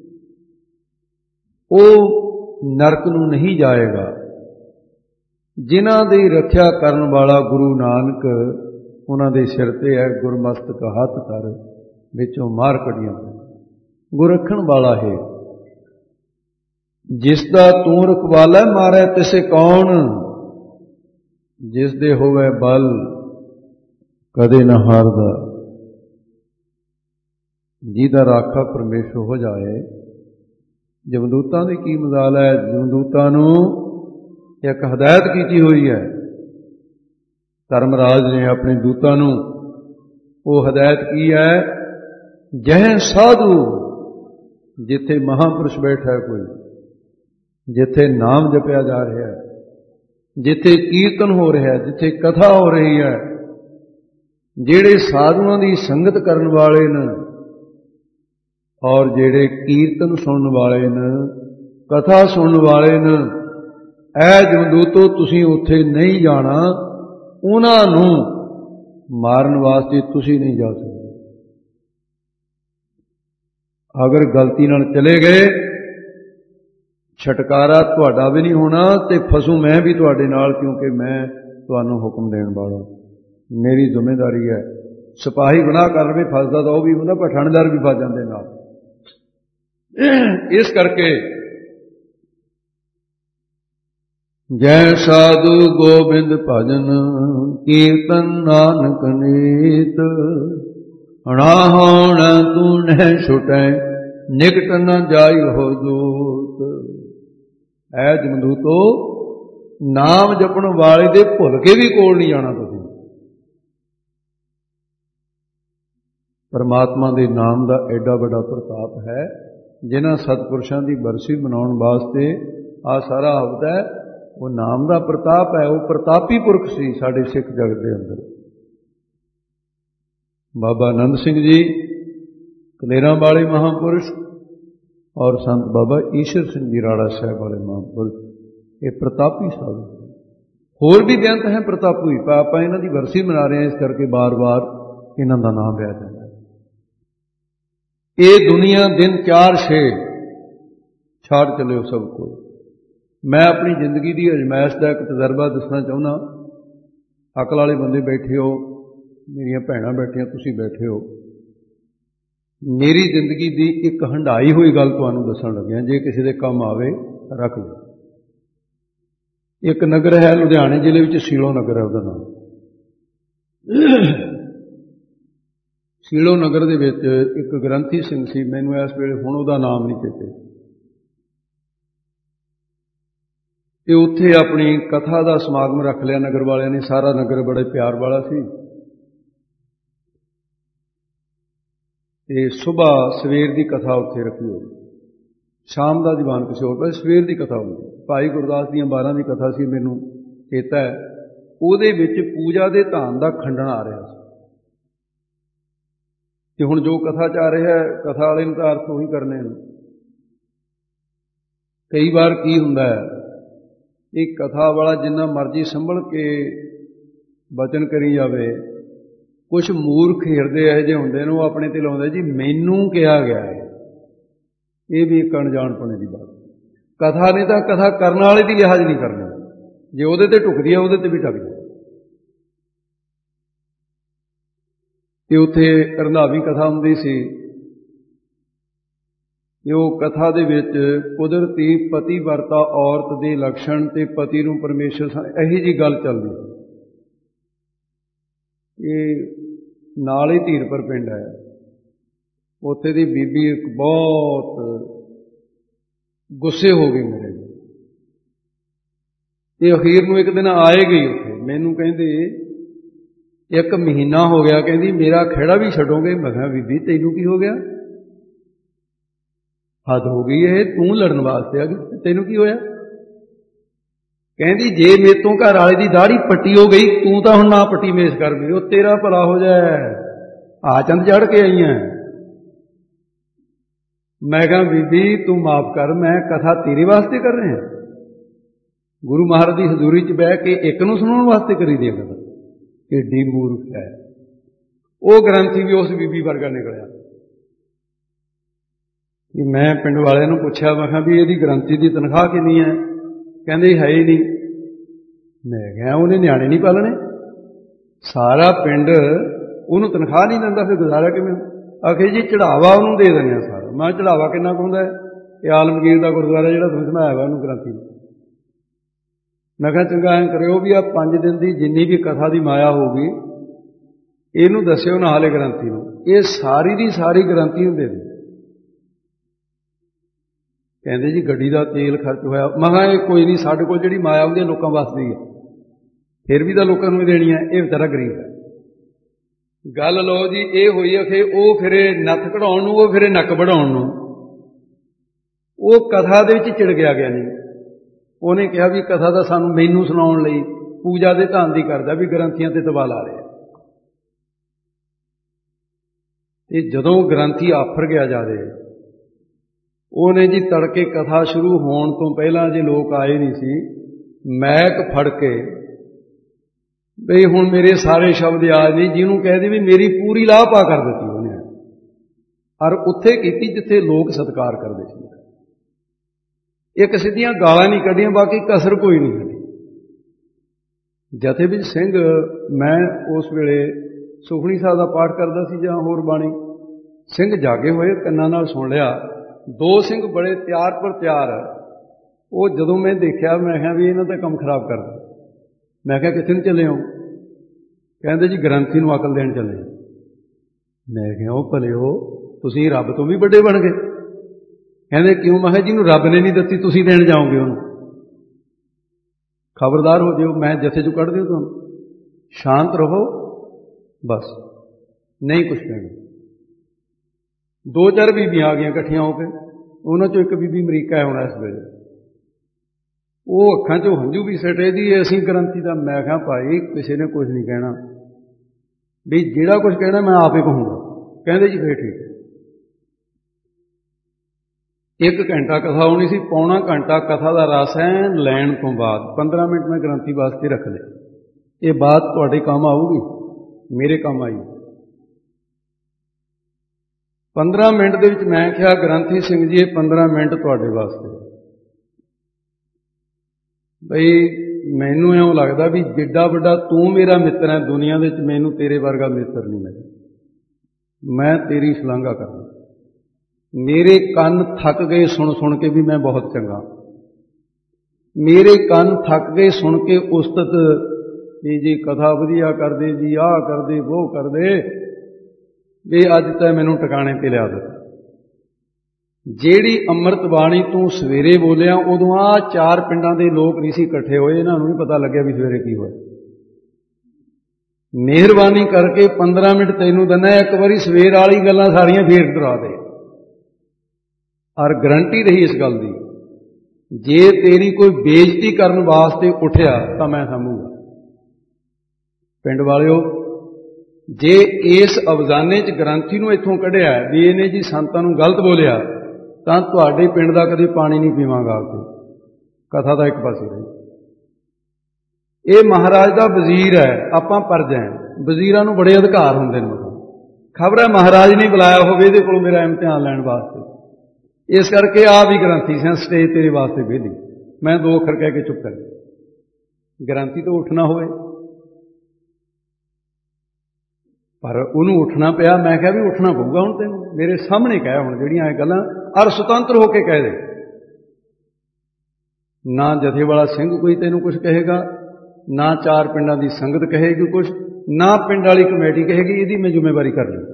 ਉਹ ਨਰਕ ਨੂੰ ਨਹੀਂ ਜਾਏਗਾ। ਜਿਨ੍ਹਾਂ ਦੀ ਰੱਖਿਆ ਕਰਨ ਵਾਲਾ ਗੁਰੂ ਨਾਨਕ, ਉਹਨਾਂ ਦੇ ਸਿਰ ਤੇ ਹੈ ਗੁਰਮਸਤਕ ਹੱਥ ਕਰ, ਵਿੱਚੋਂ ਮਾਰ ਕੱਢੀਆਂ। ਗੁਰ ਰੱਖਣ ਵਾਲਾ ਹੈ, ਜਿਸ ਦਾ ਤੂੰ ਰਖਵਾਲਾ ਮਾਰੈ ਤਿਸੇ ਕੌਣ, ਜਿਸ ਦੇ ਹੋਵੇ ਬਲ ਕਦੇ ਨਾ ਹਾਰਦਾ। ਜਿਹਦਾ ਰਾਖਾ ਪਰਮੇਸ਼ਰ ਹੋ ਜਾਏ। ਜਮਦੂਤਾਂ ਦੀ ਕੀ ਮਜ਼ਾਲ ਹੈ। ਜਮਦੂਤਾਂ ਨੂੰ ਇੱਕ ਹਦਾਇਤ ਕੀਤੀ ਹੋਈ ਹੈ ਧਰਮਰਾਜ ਨੇ ਆਪਣੇ ਦੂਤਾਂ ਨੂੰ। ਉਹ ਹਦਾਇਤ ਕੀ ਹੈ? ਜਹ ਸਾਧੂ, ਜਿੱਥੇ ਮਹਾਂਪੁਰਸ਼ ਬੈਠਾ ਕੋਈ, ਜਿੱਥੇ ਨਾਮ ਜਪਿਆ ਜਾ ਰਿਹਾ ਹੈ, ਜਿੱਥੇ ਕੀਰਤਨ ਹੋ ਰਿਹਾ ਹੈ, ਜਿੱਥੇ ਕਥਾ ਹੋ ਰਹੀ ਹੈ, ਜਿਹੜੇ ਸਾਧੂਆਂ ਦੀ ਸੰਗਤ ਕਰਨ ਵਾਲੇ ਨੇ ਔਰ ਜਿਹੜੇ ਕੀਰਤਨ ਸੁਣਨ ਵਾਲੇ ਨੇ, ਕਥਾ ਸੁਣਨ ਵਾਲੇ ਨੇ, ਐ ਜਮਦੂਤੋ ਤੁਸੀਂ ਉੱਥੇ ਨਹੀਂ ਜਾਣਾ। ਉਹਨਾਂ ਨੂੰ ਮਾਰਨ ਵਾਸਤੇ ਤੁਸੀਂ ਨਹੀਂ ਜਾ ਸਕਦੇ। ਅਗਰ ਗਲਤੀ ਨਾਲ ਚਲੇ ਗਏ, ਛਟਕਾਰਾ ਤੁਹਾਡਾ ਵੀ ਨਹੀਂ ਹੋਣਾ ਤੇ ਫਸੂ ਮੈਂ ਵੀ ਤੁਹਾਡੇ ਨਾਲ, ਕਿਉਂਕਿ ਮੈਂ ਤੁਹਾਨੂੰ ਹੁਕਮ ਦੇਣ ਵਾਲਾ, ਮੇਰੀ ਜ਼ਿੰਮੇਵਾਰੀ ਹੈ। ਸਿਪਾਹੀ ਗੁਨਾਹ ਕਰ ਲਵੇ ਫਸਦਾ ਤਾਂ ਉਹ ਵੀ ਹੁੰਦਾ, ਪਰ ਥਾਣੇਦਾਰ ਵੀ ਫਸ ਜਾਂਦੇ ਨਾਲ। ਇਸ ਕਰਕੇ ਜੈ ਸਾਧੂ ਗੋਬਿੰਦ ਭਜਨ, ਕੀਰਤਨ ਨਾਨਕ ਨੀਤ। ਹਣਾ ਹੋਣ ਤੂੰ ਨਹਿ ਛੁਟੈ, ਨਿਕਟ ਨ ਜਾਈ ਹੋ ਦੂਤ। ਐ ਜਮਦੂਤੋ, ਨਾਮ ਜਪਣ ਵਾਲੇ ਦੇ ਭੁੱਲ ਕੇ ਵੀ ਕੋਲ ਨਹੀਂ ਜਾਣਾ ਤੁਸੀਂ। ਪਰਮਾਤਮਾ ਦੇ ਨਾਮ ਦਾ ਐਡਾ ਵੱਡਾ ਪ੍ਰਤਾਪ ਹੈ। ਜਿਨ੍ਹਾਂ ਸਤਿਪੁਰਸ਼ਾਂ ਦੀ ਬਰਸੀ ਮਨਾਉਣ ਵਾਸਤੇ ਆ ਸਾਰਾ ਹਫ਼ਤਾ ਹੈ, ਉਹ ਨਾਮ ਦਾ ਪ੍ਰਤਾਪ ਹੈ। ਉਹ ਪ੍ਰਤਾਪੀ ਪੁਰਖ ਸੀ ਸਾਡੇ ਸਿੱਖ ਜਗਤ ਦੇ ਅੰਦਰ। ਬਾਬਾ ਆਨੰਦ ਸਿੰਘ ਜੀ ਕਲੇਰਾਂ ਵਾਲੇ ਮਹਾਂਪੁਰਸ਼ ਔਰ ਸੰਤ ਬਾਬਾ ਈਸ਼ਰ ਸਿੰਘ ਜੀ ਰਾੜਾ ਸਾਹਿਬ ਵਾਲੇ ਮਹਾਂਪੁਰਸ਼, ਇਹ ਪ੍ਰਤਾਪੀ ਸਾਧੂ। ਹੋਰ ਵੀ ਬੇਅੰਤ ਹੈ ਪ੍ਰਤਾਪੂ ਹੀ, ਆਪਾਂ ਇਹਨਾਂ ਦੀ ਵਰਸੀ ਮਨਾ ਰਹੇ ਹਾਂ, ਇਸ ਕਰਕੇ ਬਾਰ-ਬਾਰ ਇਹਨਾਂ ਦਾ ਨਾਮ ਲਿਆ ਜਾਂਦਾ ਹੈ। ਇਹ ਦੁਨੀਆ ਦਿਨ 4-6 ਛਾੜ ਚੱਲਿਓ ਸਭ ਕੋਲ। ਮੈਂ ਆਪਣੀ ਜ਼ਿੰਦਗੀ ਦੀ ਅਜਮਾਇਸ਼ ਦਾ ਇੱਕ ਤਜਰਬਾ ਦੱਸਣਾ ਚਾਹੁੰਦਾ। ਅਕਲ ਵਾਲੇ ਬੰਦੇ ਬੈਠੇ ਹੋ, ਮੇਰੀਆਂ ਭੈਣਾਂ ਬੈਠੀਆਂ, ਤੁਸੀਂ ਬੈਠੇ ਹੋ। ਮੇਰੀ ਜ਼ਿੰਦਗੀ ਦੀ ਇੱਕ ਹੰਢਾਈ ਹੋਈ ਗੱਲ ਤੁਹਾਨੂੰ ਦੱਸਣ ਲੱਗਿਆ, ਜੇ ਕਿਸੇ ਦੇ ਕੰਮ ਆਵੇ ਰੱਖ ਲਓ। ਇੱਕ ਨਗਰ ਹੈ ਲੁਧਿਆਣੇ ਜ਼ਿਲ੍ਹੇ ਵਿੱਚ, ਸੀਲੋ ਨਗਰ ਹੈ ਉਹਦਾ ਨਾਮ। ਸੀਲੋ ਨਗਰ ਦੇ ਵਿੱਚ ਇੱਕ ਗ੍ਰੰਥੀ ਸਿੰਘ ਸੀ, ਮੈਨੂੰ ਇਸ ਵੇਲੇ ਹੁਣ ਉਹਦਾ ਨਾਮ ਨਹੀਂ ਚੇਤੇ। ਤੇ ਉੱਥੇ ਆਪਣੀ ਕਥਾ ਦਾ ਸਮਾਗਮ ਰੱਖ ਲਿਆ ਨਗਰ ਵਾਲਿਆਂ ਨੇ। ਸਾਰਾ ਨਗਰ ਬੜੇ ਪਿਆਰ ਵਾਲਾ ਸੀ। ਤੇ ਸੁਬਾਹ ਸਵੇਰ ਦੀ ਕਥਾ ਉੱਥੇ ਰੱਖੀ ਹੋਈ, ਸ਼ਾਮ ਦਾ ਦੀਵਾਨ ਕਿਸੇ ਹੋਰ ਪਾਸੇ, ਸਵੇਰ ਦੀ ਕਥਾ ਹੁੰਦੀ। ਭਾਈ ਗੁਰਦਾਸ ਦੀਆਂ 12 ਦੀ ਕਥਾ ਸੀ, ਮੈਨੂੰ ਚੇਤਾ ਹੈ। ਉਹਦੇ ਵਿੱਚ ਪੂਜਾ ਦੇ ਧਾਨ ਦਾ ਖੰਡਨ ਆ ਰਿਹਾ ਸੀ। ਤੇ ਹੁਣ ਜੋ ਕਥਾ 'ਚ ਆ ਰਿਹਾ, ਕਥਾ ਵਾਲੇ ਨੂੰ ਤਾਂ ਅਰਥ ਉਹੀ ਕਰਨੇ ਨੇ। ਕਈ ਵਾਰ ਕੀ ਹੁੰਦਾ ਹੈ, ਇਹ ਕਥਾ ਵਾਲਾ ਜਿੰਨਾ ਮਰਜ਼ੀ ਸੰਭਲ ਕੇ ਬਚਨ ਕਰੀ ਜਾਵੇ, ਕੁਛ ਮੂਰਖ ਹਿਰਦੇ ਇਹੋ ਜਿਹੇ ਹੁੰਦੇ ਨੇ, ਉਹ ਆਪਣੇ ਤੇ ਲਾਉਂਦੇ ਜੀ ਮੈਨੂੰ ਕਿਹਾ ਗਿਆ ਹੈ। ਇਹ ਵੀ ਇੱਕ ਅਣਜਾਣਪਣੇ ਦੀ ਬਾਤ। ਕਥਾ ਨੇ ਤਾਂ ਕਥਾ ਕਰਨ ਵਾਲੇ ਦੀ ਲਿਹਾਜ਼ ਨਹੀਂ ਕਰਨੀ। ਜੇ ਉਹਦੇ ਤੇ ਢੁਕਦੀ ਹੈ, ਉਹਦੇ ਤੇ ਵੀ ਢੱਕ ਜਾਏ। ਤੇ ਉੱਥੇ ਰੰਧਾਵੀ ਕਥਾ ਹੁੰਦੀ ਸੀ। ਤੇ ਉਹ ਕਥਾ ਦੇ ਵਿੱਚ ਕੁਦਰਤੀ ਪਤੀ ਵਰਤਾ ਔਰਤ ਦੇ ਲੱਛਣ ਤੇ ਪਤੀ ਨੂੰ ਪਰਮੇਸ਼ਰ, ਇਹੀ ਜੀ ਗੱਲ ਚੱਲਦੀ। ਇਹ ਨਾਲ ਹੀ ਧੀਰਪੁਰ ਪਿੰਡ ਹੈ, ਉੱਥੇ ਦੀ ਬੀਬੀ ਇੱਕ ਬਹੁਤ ਗੁੱਸੇ ਹੋ ਗਈ ਮੇਰੇ ਨਾਲ। ਤੇ ਅਖੀਰ ਨੂੰ ਇੱਕ ਦਿਨ ਆਏ ਗਈ ਉੱਥੇ, ਮੈਨੂੰ ਕਹਿੰਦੇ 1 ਮਹੀਨਾ ਹੋ ਗਿਆ, ਕਹਿੰਦੀ ਮੇਰਾ ਖਹਿੜਾ ਵੀ ਛੱਡੋਗੇ? ਮੈਂ ਕਿਹਾ ਬੀਬੀ ਤੈਨੂੰ ਕੀ ਹੋ ਗਿਆ? हद हो गई है, तू लड़न वास्ते आ गई, तेनू की होया? कहती जे मेरे तो घर वाले की दाढ़ी पट्टी हो गई, तू तो हुण ना पट्टी मेस कर गई, वो तेरा भला हो जाए, आ चंद चढ़ के आई है। मैं कहा बीबी तू माफ कर, मैं कथा तेरे वास्ते कर रहे हैं, गुरु महाराज की हजूरी च बह के एक नूं सुनाउण वास्ते करी दी कथा, एडी मूर्ख है। वो ग्रंथी भी उस बीबी वर्गा निकलिया कि मैं पिंड वाले नूं पुछया, मैं कहा भी यदि ग्रंथी की तनख्वाह कितनी है? कहते है ही नहीं। मैं क्या उन्हें न्याणे नहीं पालने, सारा पिंड उन्होंने तनख्वाह नहीं दिंदा, फिर गुजारा किवें? आखे जी चढ़ावा उन्होंने दे देने सारा। मैं चढ़ावा कितना पाउंदा है? ये आलमगीर का गुरुद्वारा जिहड़ा तुसीं बनाया वा उन्होंने ग्रंथी। मैं कहा चंगा ऐ करियो भी आ 5 दिन की जिन्नी भी कथा की माया होगी इनू दस्यो ना हाले ग्रंथी नूं, ये सारी दी सारी ग्रंथी नूं दे दे। कहते जी गड्डी का तेल खर्च होया। मैं कहा कोई नहीं, साडे कोल जिहड़ी माया आउंदी लोकां वास्ते ही है, फिर भी तो लोगों को देनी है, ये बेचारा गरीब है। गल लो जी ये हुई है कि वो फिरे नत्थ कढ़ाउण नूं, वो फिरे नक बढ़ाउण नूं, वो कथा दे विच चिड़ गया नहीं। उन्हें कहा भी कथा तो सानूं मैनूं सुनाउण लई पूजा दे धान दी करदा, भी ग्रंथियां ते दबा ला रहे। ते जदों ग्रंथी आफर गया जादे, उन्हें जी तड़के कथा शुरू होने तो पहला जे लोग आए नहीं सी, मैक फड़ के बई हुण मेरे सारे शब्द याद नहीं, जिन्होंने कह दी भी मेरी पूरी लाह पा कर दी उन्हें, और उत्थे कीती जिथे लोग सत्कार करते थे। एक सीधियां गालां नहीं कढ़ियां, बाकी कसर कोई नहीं कढ़ी। जथे विच सिंह, मैं उस वेले सुखनी साहब का पाठ करता सी जां होर बाणी, सिंह जागे हुए कन्नां नाल सुन लिया। 2 सिंह बड़े तैयार पर तैयार, वो जदों मैं देखा मैं कहा भी इन्हां दा काम खराब कर दिया। मैं कहा कित्थे नूं चले हो? कहते जी ग्रंथी नूं अकल देण चले। मैं कहा ओ भलिओ तुसीं रब तो भी बड़े बन गए। कहते क्यों? मैं कहा जिन्हों रब ने नहीं दत्ती तुसीं देण जाओगे उन्होंने, खबरदार हो जाओ, मैं जथे चों कढ़ दिओ तुहानूं, शांत रहो बस, नहीं कुछ कहना। 2-4 बीबियां आ गई इकट्ठियां होकर, उन्होंने चों एक बीबी अमरीका है होना इस वेले, वो अखां चों हंझू भी सटे दी असीं ग्रंथी दा। मैं कहा भाई किसी ने कुछ नहीं कहना, भी जिहड़ा कुछ कहना मैं आप ही कहूँगा। कहते जी फिर ठीक है। 1 घंटा कथा होनी सी, पौना घंटा कथा का रस है लैण तो बाद 15 मिनट मैं ग्रंथी वास्ते रख ले। ये बात तुहाडे काम आऊगी, मेरे काम आई। 15 मिनट दे विच मैं कहा ग्रंथी सिंह जी 15 मिनट तुहाडे वास्ते। बई मैनू इउं लगदा भी जिड्डा वड्डा तू मेरा मित्र है दुनिया दे विच, मैनू तेरे वर्गा मित्र नहीं मिले। मैं तेरी शलाघा करना, मेरे कंन थक गए सुन सुन के भी मैं बहुत चंगा, मेरे कंन थक गए सुन के उस्तत जी कथा वधिया कर दे जी, आ कर दे वो कर दे, भी अज तो मैनू टिकाणे ते लिया दे। जेड़ी अमृत बाणी तू सवेरे बोलिया उदों आ 4 पिंडां दे लोग नहीं सी इकट्ठे होए, इन्हां नूं नहीं पता लग्या भी सवेरे की होया। मेहरबानी करके 15 मिनट तैनूं दिना, एक बारी सवेर वाली गल्लां सारियां फेर करा दे, और गारंटी रही इस गल की, जे तेरी कोई बेइज्जती करने वास्ते उठिया तो मैं समझूंगा। पिंड वालिओ जे इस अवजाने च ग्रंथी नूं इत्थों कढ़िया भी इहने जी संतां नूं गलत बोलिया तां तुहाडे पिंड दा कदे पानी नहीं पीवांगा। कथा दा एक पासे रही। ये महाराज दा वजीर है, आपां परज हैं, वजीरां नूं बड़े अधिकार हुंदे ने। खबर है महाराज ने बुलाया होवे इहदे कोलों मेरा इम्तिहान लैण वास्ते, इस करके आ भी ग्रंथी से स्टेज तेरे वास्ते वेली। मैं 2 अखर कह के चुप कर, ग्रंथी तो उठना होए, पर उन्होंने उठना पिया। मैं कहा भी उठना पऊगा हुण तैनूं, मेरे सामने कह हुण जिहड़ियां गल्लां, और सुतंत्र होकर कह दे। ना जथे वाला सिंह कोई तैनूं कुछ कहेगा, ना 4 पिंडां दी संगत कहेगी कुछ, ना पिंड वाली कमेटी कहेगी, इहदी मैं जिम्मेवारी कर ली।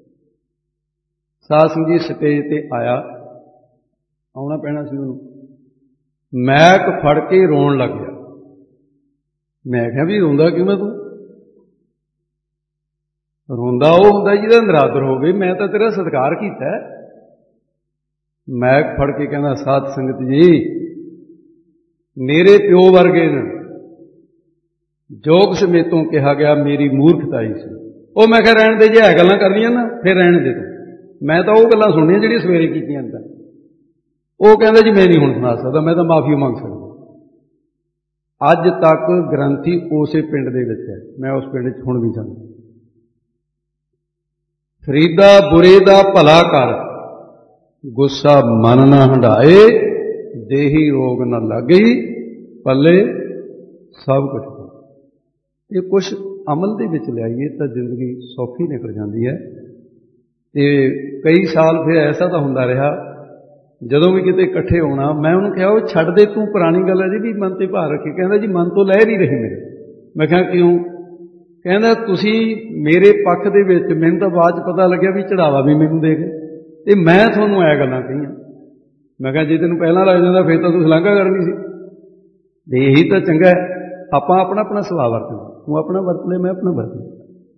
साध सिंह जी स्टेज ते आया, आउणा पैना सी उहनूं, मैक फड़ के रोण लग गया। मैं कहा भी रोंदा किवें तूं? रोंदा वो हुंदा जिहदा नरादर होवे, मैं तां तेरा सत्कार कीता, मैक फड़ के कहना साध संगत जी मेरे प्यो वर्गे ने जोग समेतों कहा गया मेरी मूर्खताई सी। ਉਹ मैं क्या रहन दे जे है गल्लां करनियां ना फिर रहन दे तूं मैं तो वो गल्लां सुनियां जिहड़ियां सवेरे कीतियां ने। ਉਹ ਕਹਿੰਦਾ जी मैं नहीं हुण सुना सकदा मैं तो माफी मंग सकदा। अज तक ग्रंथी उसे पिंड दे विच है मैं उस पिंड च हुण भी जांदा। फरीदा बुरे दा भला कर गुस्सा मन ना हंडाए देही रोग न लगी पल्ले सब कुछ। ये कुछ अमल दे विच लियाईए तो जिंदगी सौखी निकल जाती है। ते कई साल फिर ऐसा तो हुंदा रहा जदों भी किते इकट्ठे होना मैं उन्होंने कहा वो छड्ड दे तू पुरानी गल है जी भी मन ते भार रखी। कहंदा जी मन तो लहर ही रही मेरे। मैं कहा क्यों? कहंदा तुसीं मेरे पक्ष दे विच मैनूं तां बाਅद च पता लग्या भी चढ़ावा भी मैनूं दे गए ते मैं तुहानूं ऐ गल्लां कहीआं। मैं कहा जे तैनूं पहलां लग जांदा फिर तां तूं सलांघा करनी सी। ते यही तो चंगा है आपां अपना अपना सुभाव वरतना तूं अपना वरत ले मैं अपना वरत ले।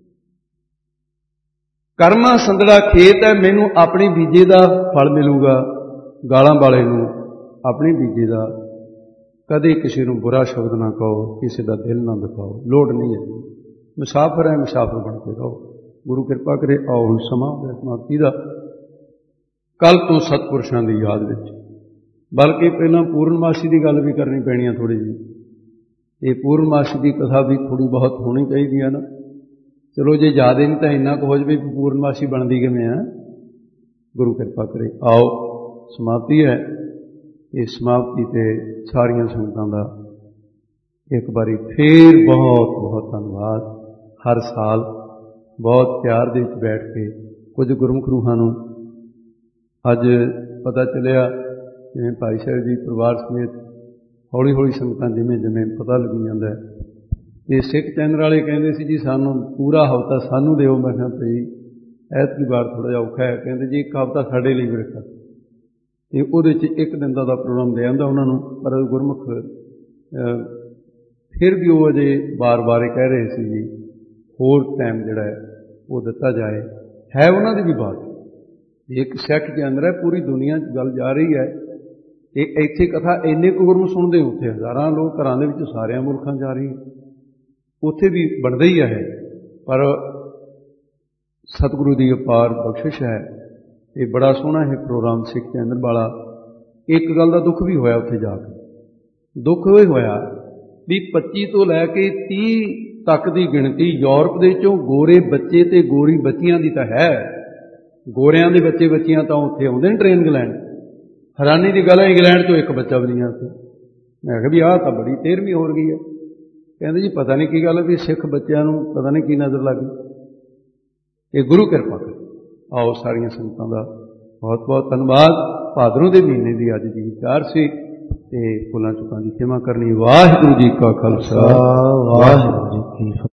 कर्मा संदड़ा खेत है मैनूं अपनी बीजे दा फल मिलूगा गालां वाले नूं अपनी बीजे दा। कदे किसी नूं बुरा शब्द ना कहो किसी दा दिल ना दुखाओ लोड़ नहीं है। मुसाफिर है मुसाफिर बन के रहो। गुरु कृपा करे आओ हुण समां होया समाप्ति दा। कल तो सतपुरुषां दी याद विच बल्कि पहलां पूर्णमासी की गल भी करनी पैनी है थोड़ी जी। ये पूर्णमासी की कथा भी थोड़ी बहुत होनी चाहिए है ना। चलो जे ज़्यादा नहीं तो इन्ना हो जाए पूर्णमासी बनती किवें है। गुरु कृपा करे आओ समाप्ति है। ये समाप्ति ते सारियां संगतां दा एक बारी फिर बहुत बहुत धन्यवाद। हर साल बहुत प्यार दे विच बैठ के कुछ गुरमुख रूहां नूं अज पता चलिया जिवें भाई साहब जी परिवार समेत हौली हौली संगतां जिमें जिमें पता लगी जाता है। ये सिख चैनल वाले कहते सी जी सानूं पूरा हफ्ता सानूं दिओ। मैं कहा भई ऐतकी बार थोड़ा जिहा औखा है। कहते जी एक हफ्ता साडे लई भी रखा ते उहदे च एक दिन दा प्रोग्राम दे आंदा उन्हां नूं। पर गुरमुख फिर भी वो अजे बार बार कह रहे सी जी होर टाइम जिहड़ा है वो दिता जाए। है उन्हां दी भी बात एक सिख चैनल है पूरी दुनिया च गल जा रही है। इत्थे कथा इन्ने को गुरमुख सुनते उत्थे हज़ारां लोग घरां दे विच सारियां मुल्कां जा रही उत्थे भी बनदा ही है। पर सतगुरु की अपार बख्शिश है। ये बड़ा सोहना है प्रोग्राम सिख चैनल वाला। एक गल का दुख भी होया उत्थे जाके दुख ये होया भी 25 तो लैके 30 तक की गिणती यूरोप दे चों गोरे बच्चे ते गोरी बच्चियां दी तां है। गोरियां दे बच्चे बच्चियां तां उत्थे आउंदे ने ट्रेन इंग्लैंड। हैरानी की गल है इंग्लैंड तो एक बच्चा भी नहीं आता। मैं कहा भी आह तो बड़ी 13वीं हो गई है। कहते जी पता नहीं की गल है भी सिख बच्चों पता नहीं की नज़र लग गई। ये गुरु कृपा करे आओ सारिया संगतां दा बहुत बहुत धन्यवाद। भादरों के महीने की अज की विचार से भुलां चुकां की क्षमा करनी। वाहिगुरू जी का खालसा वाहिगुरू जी की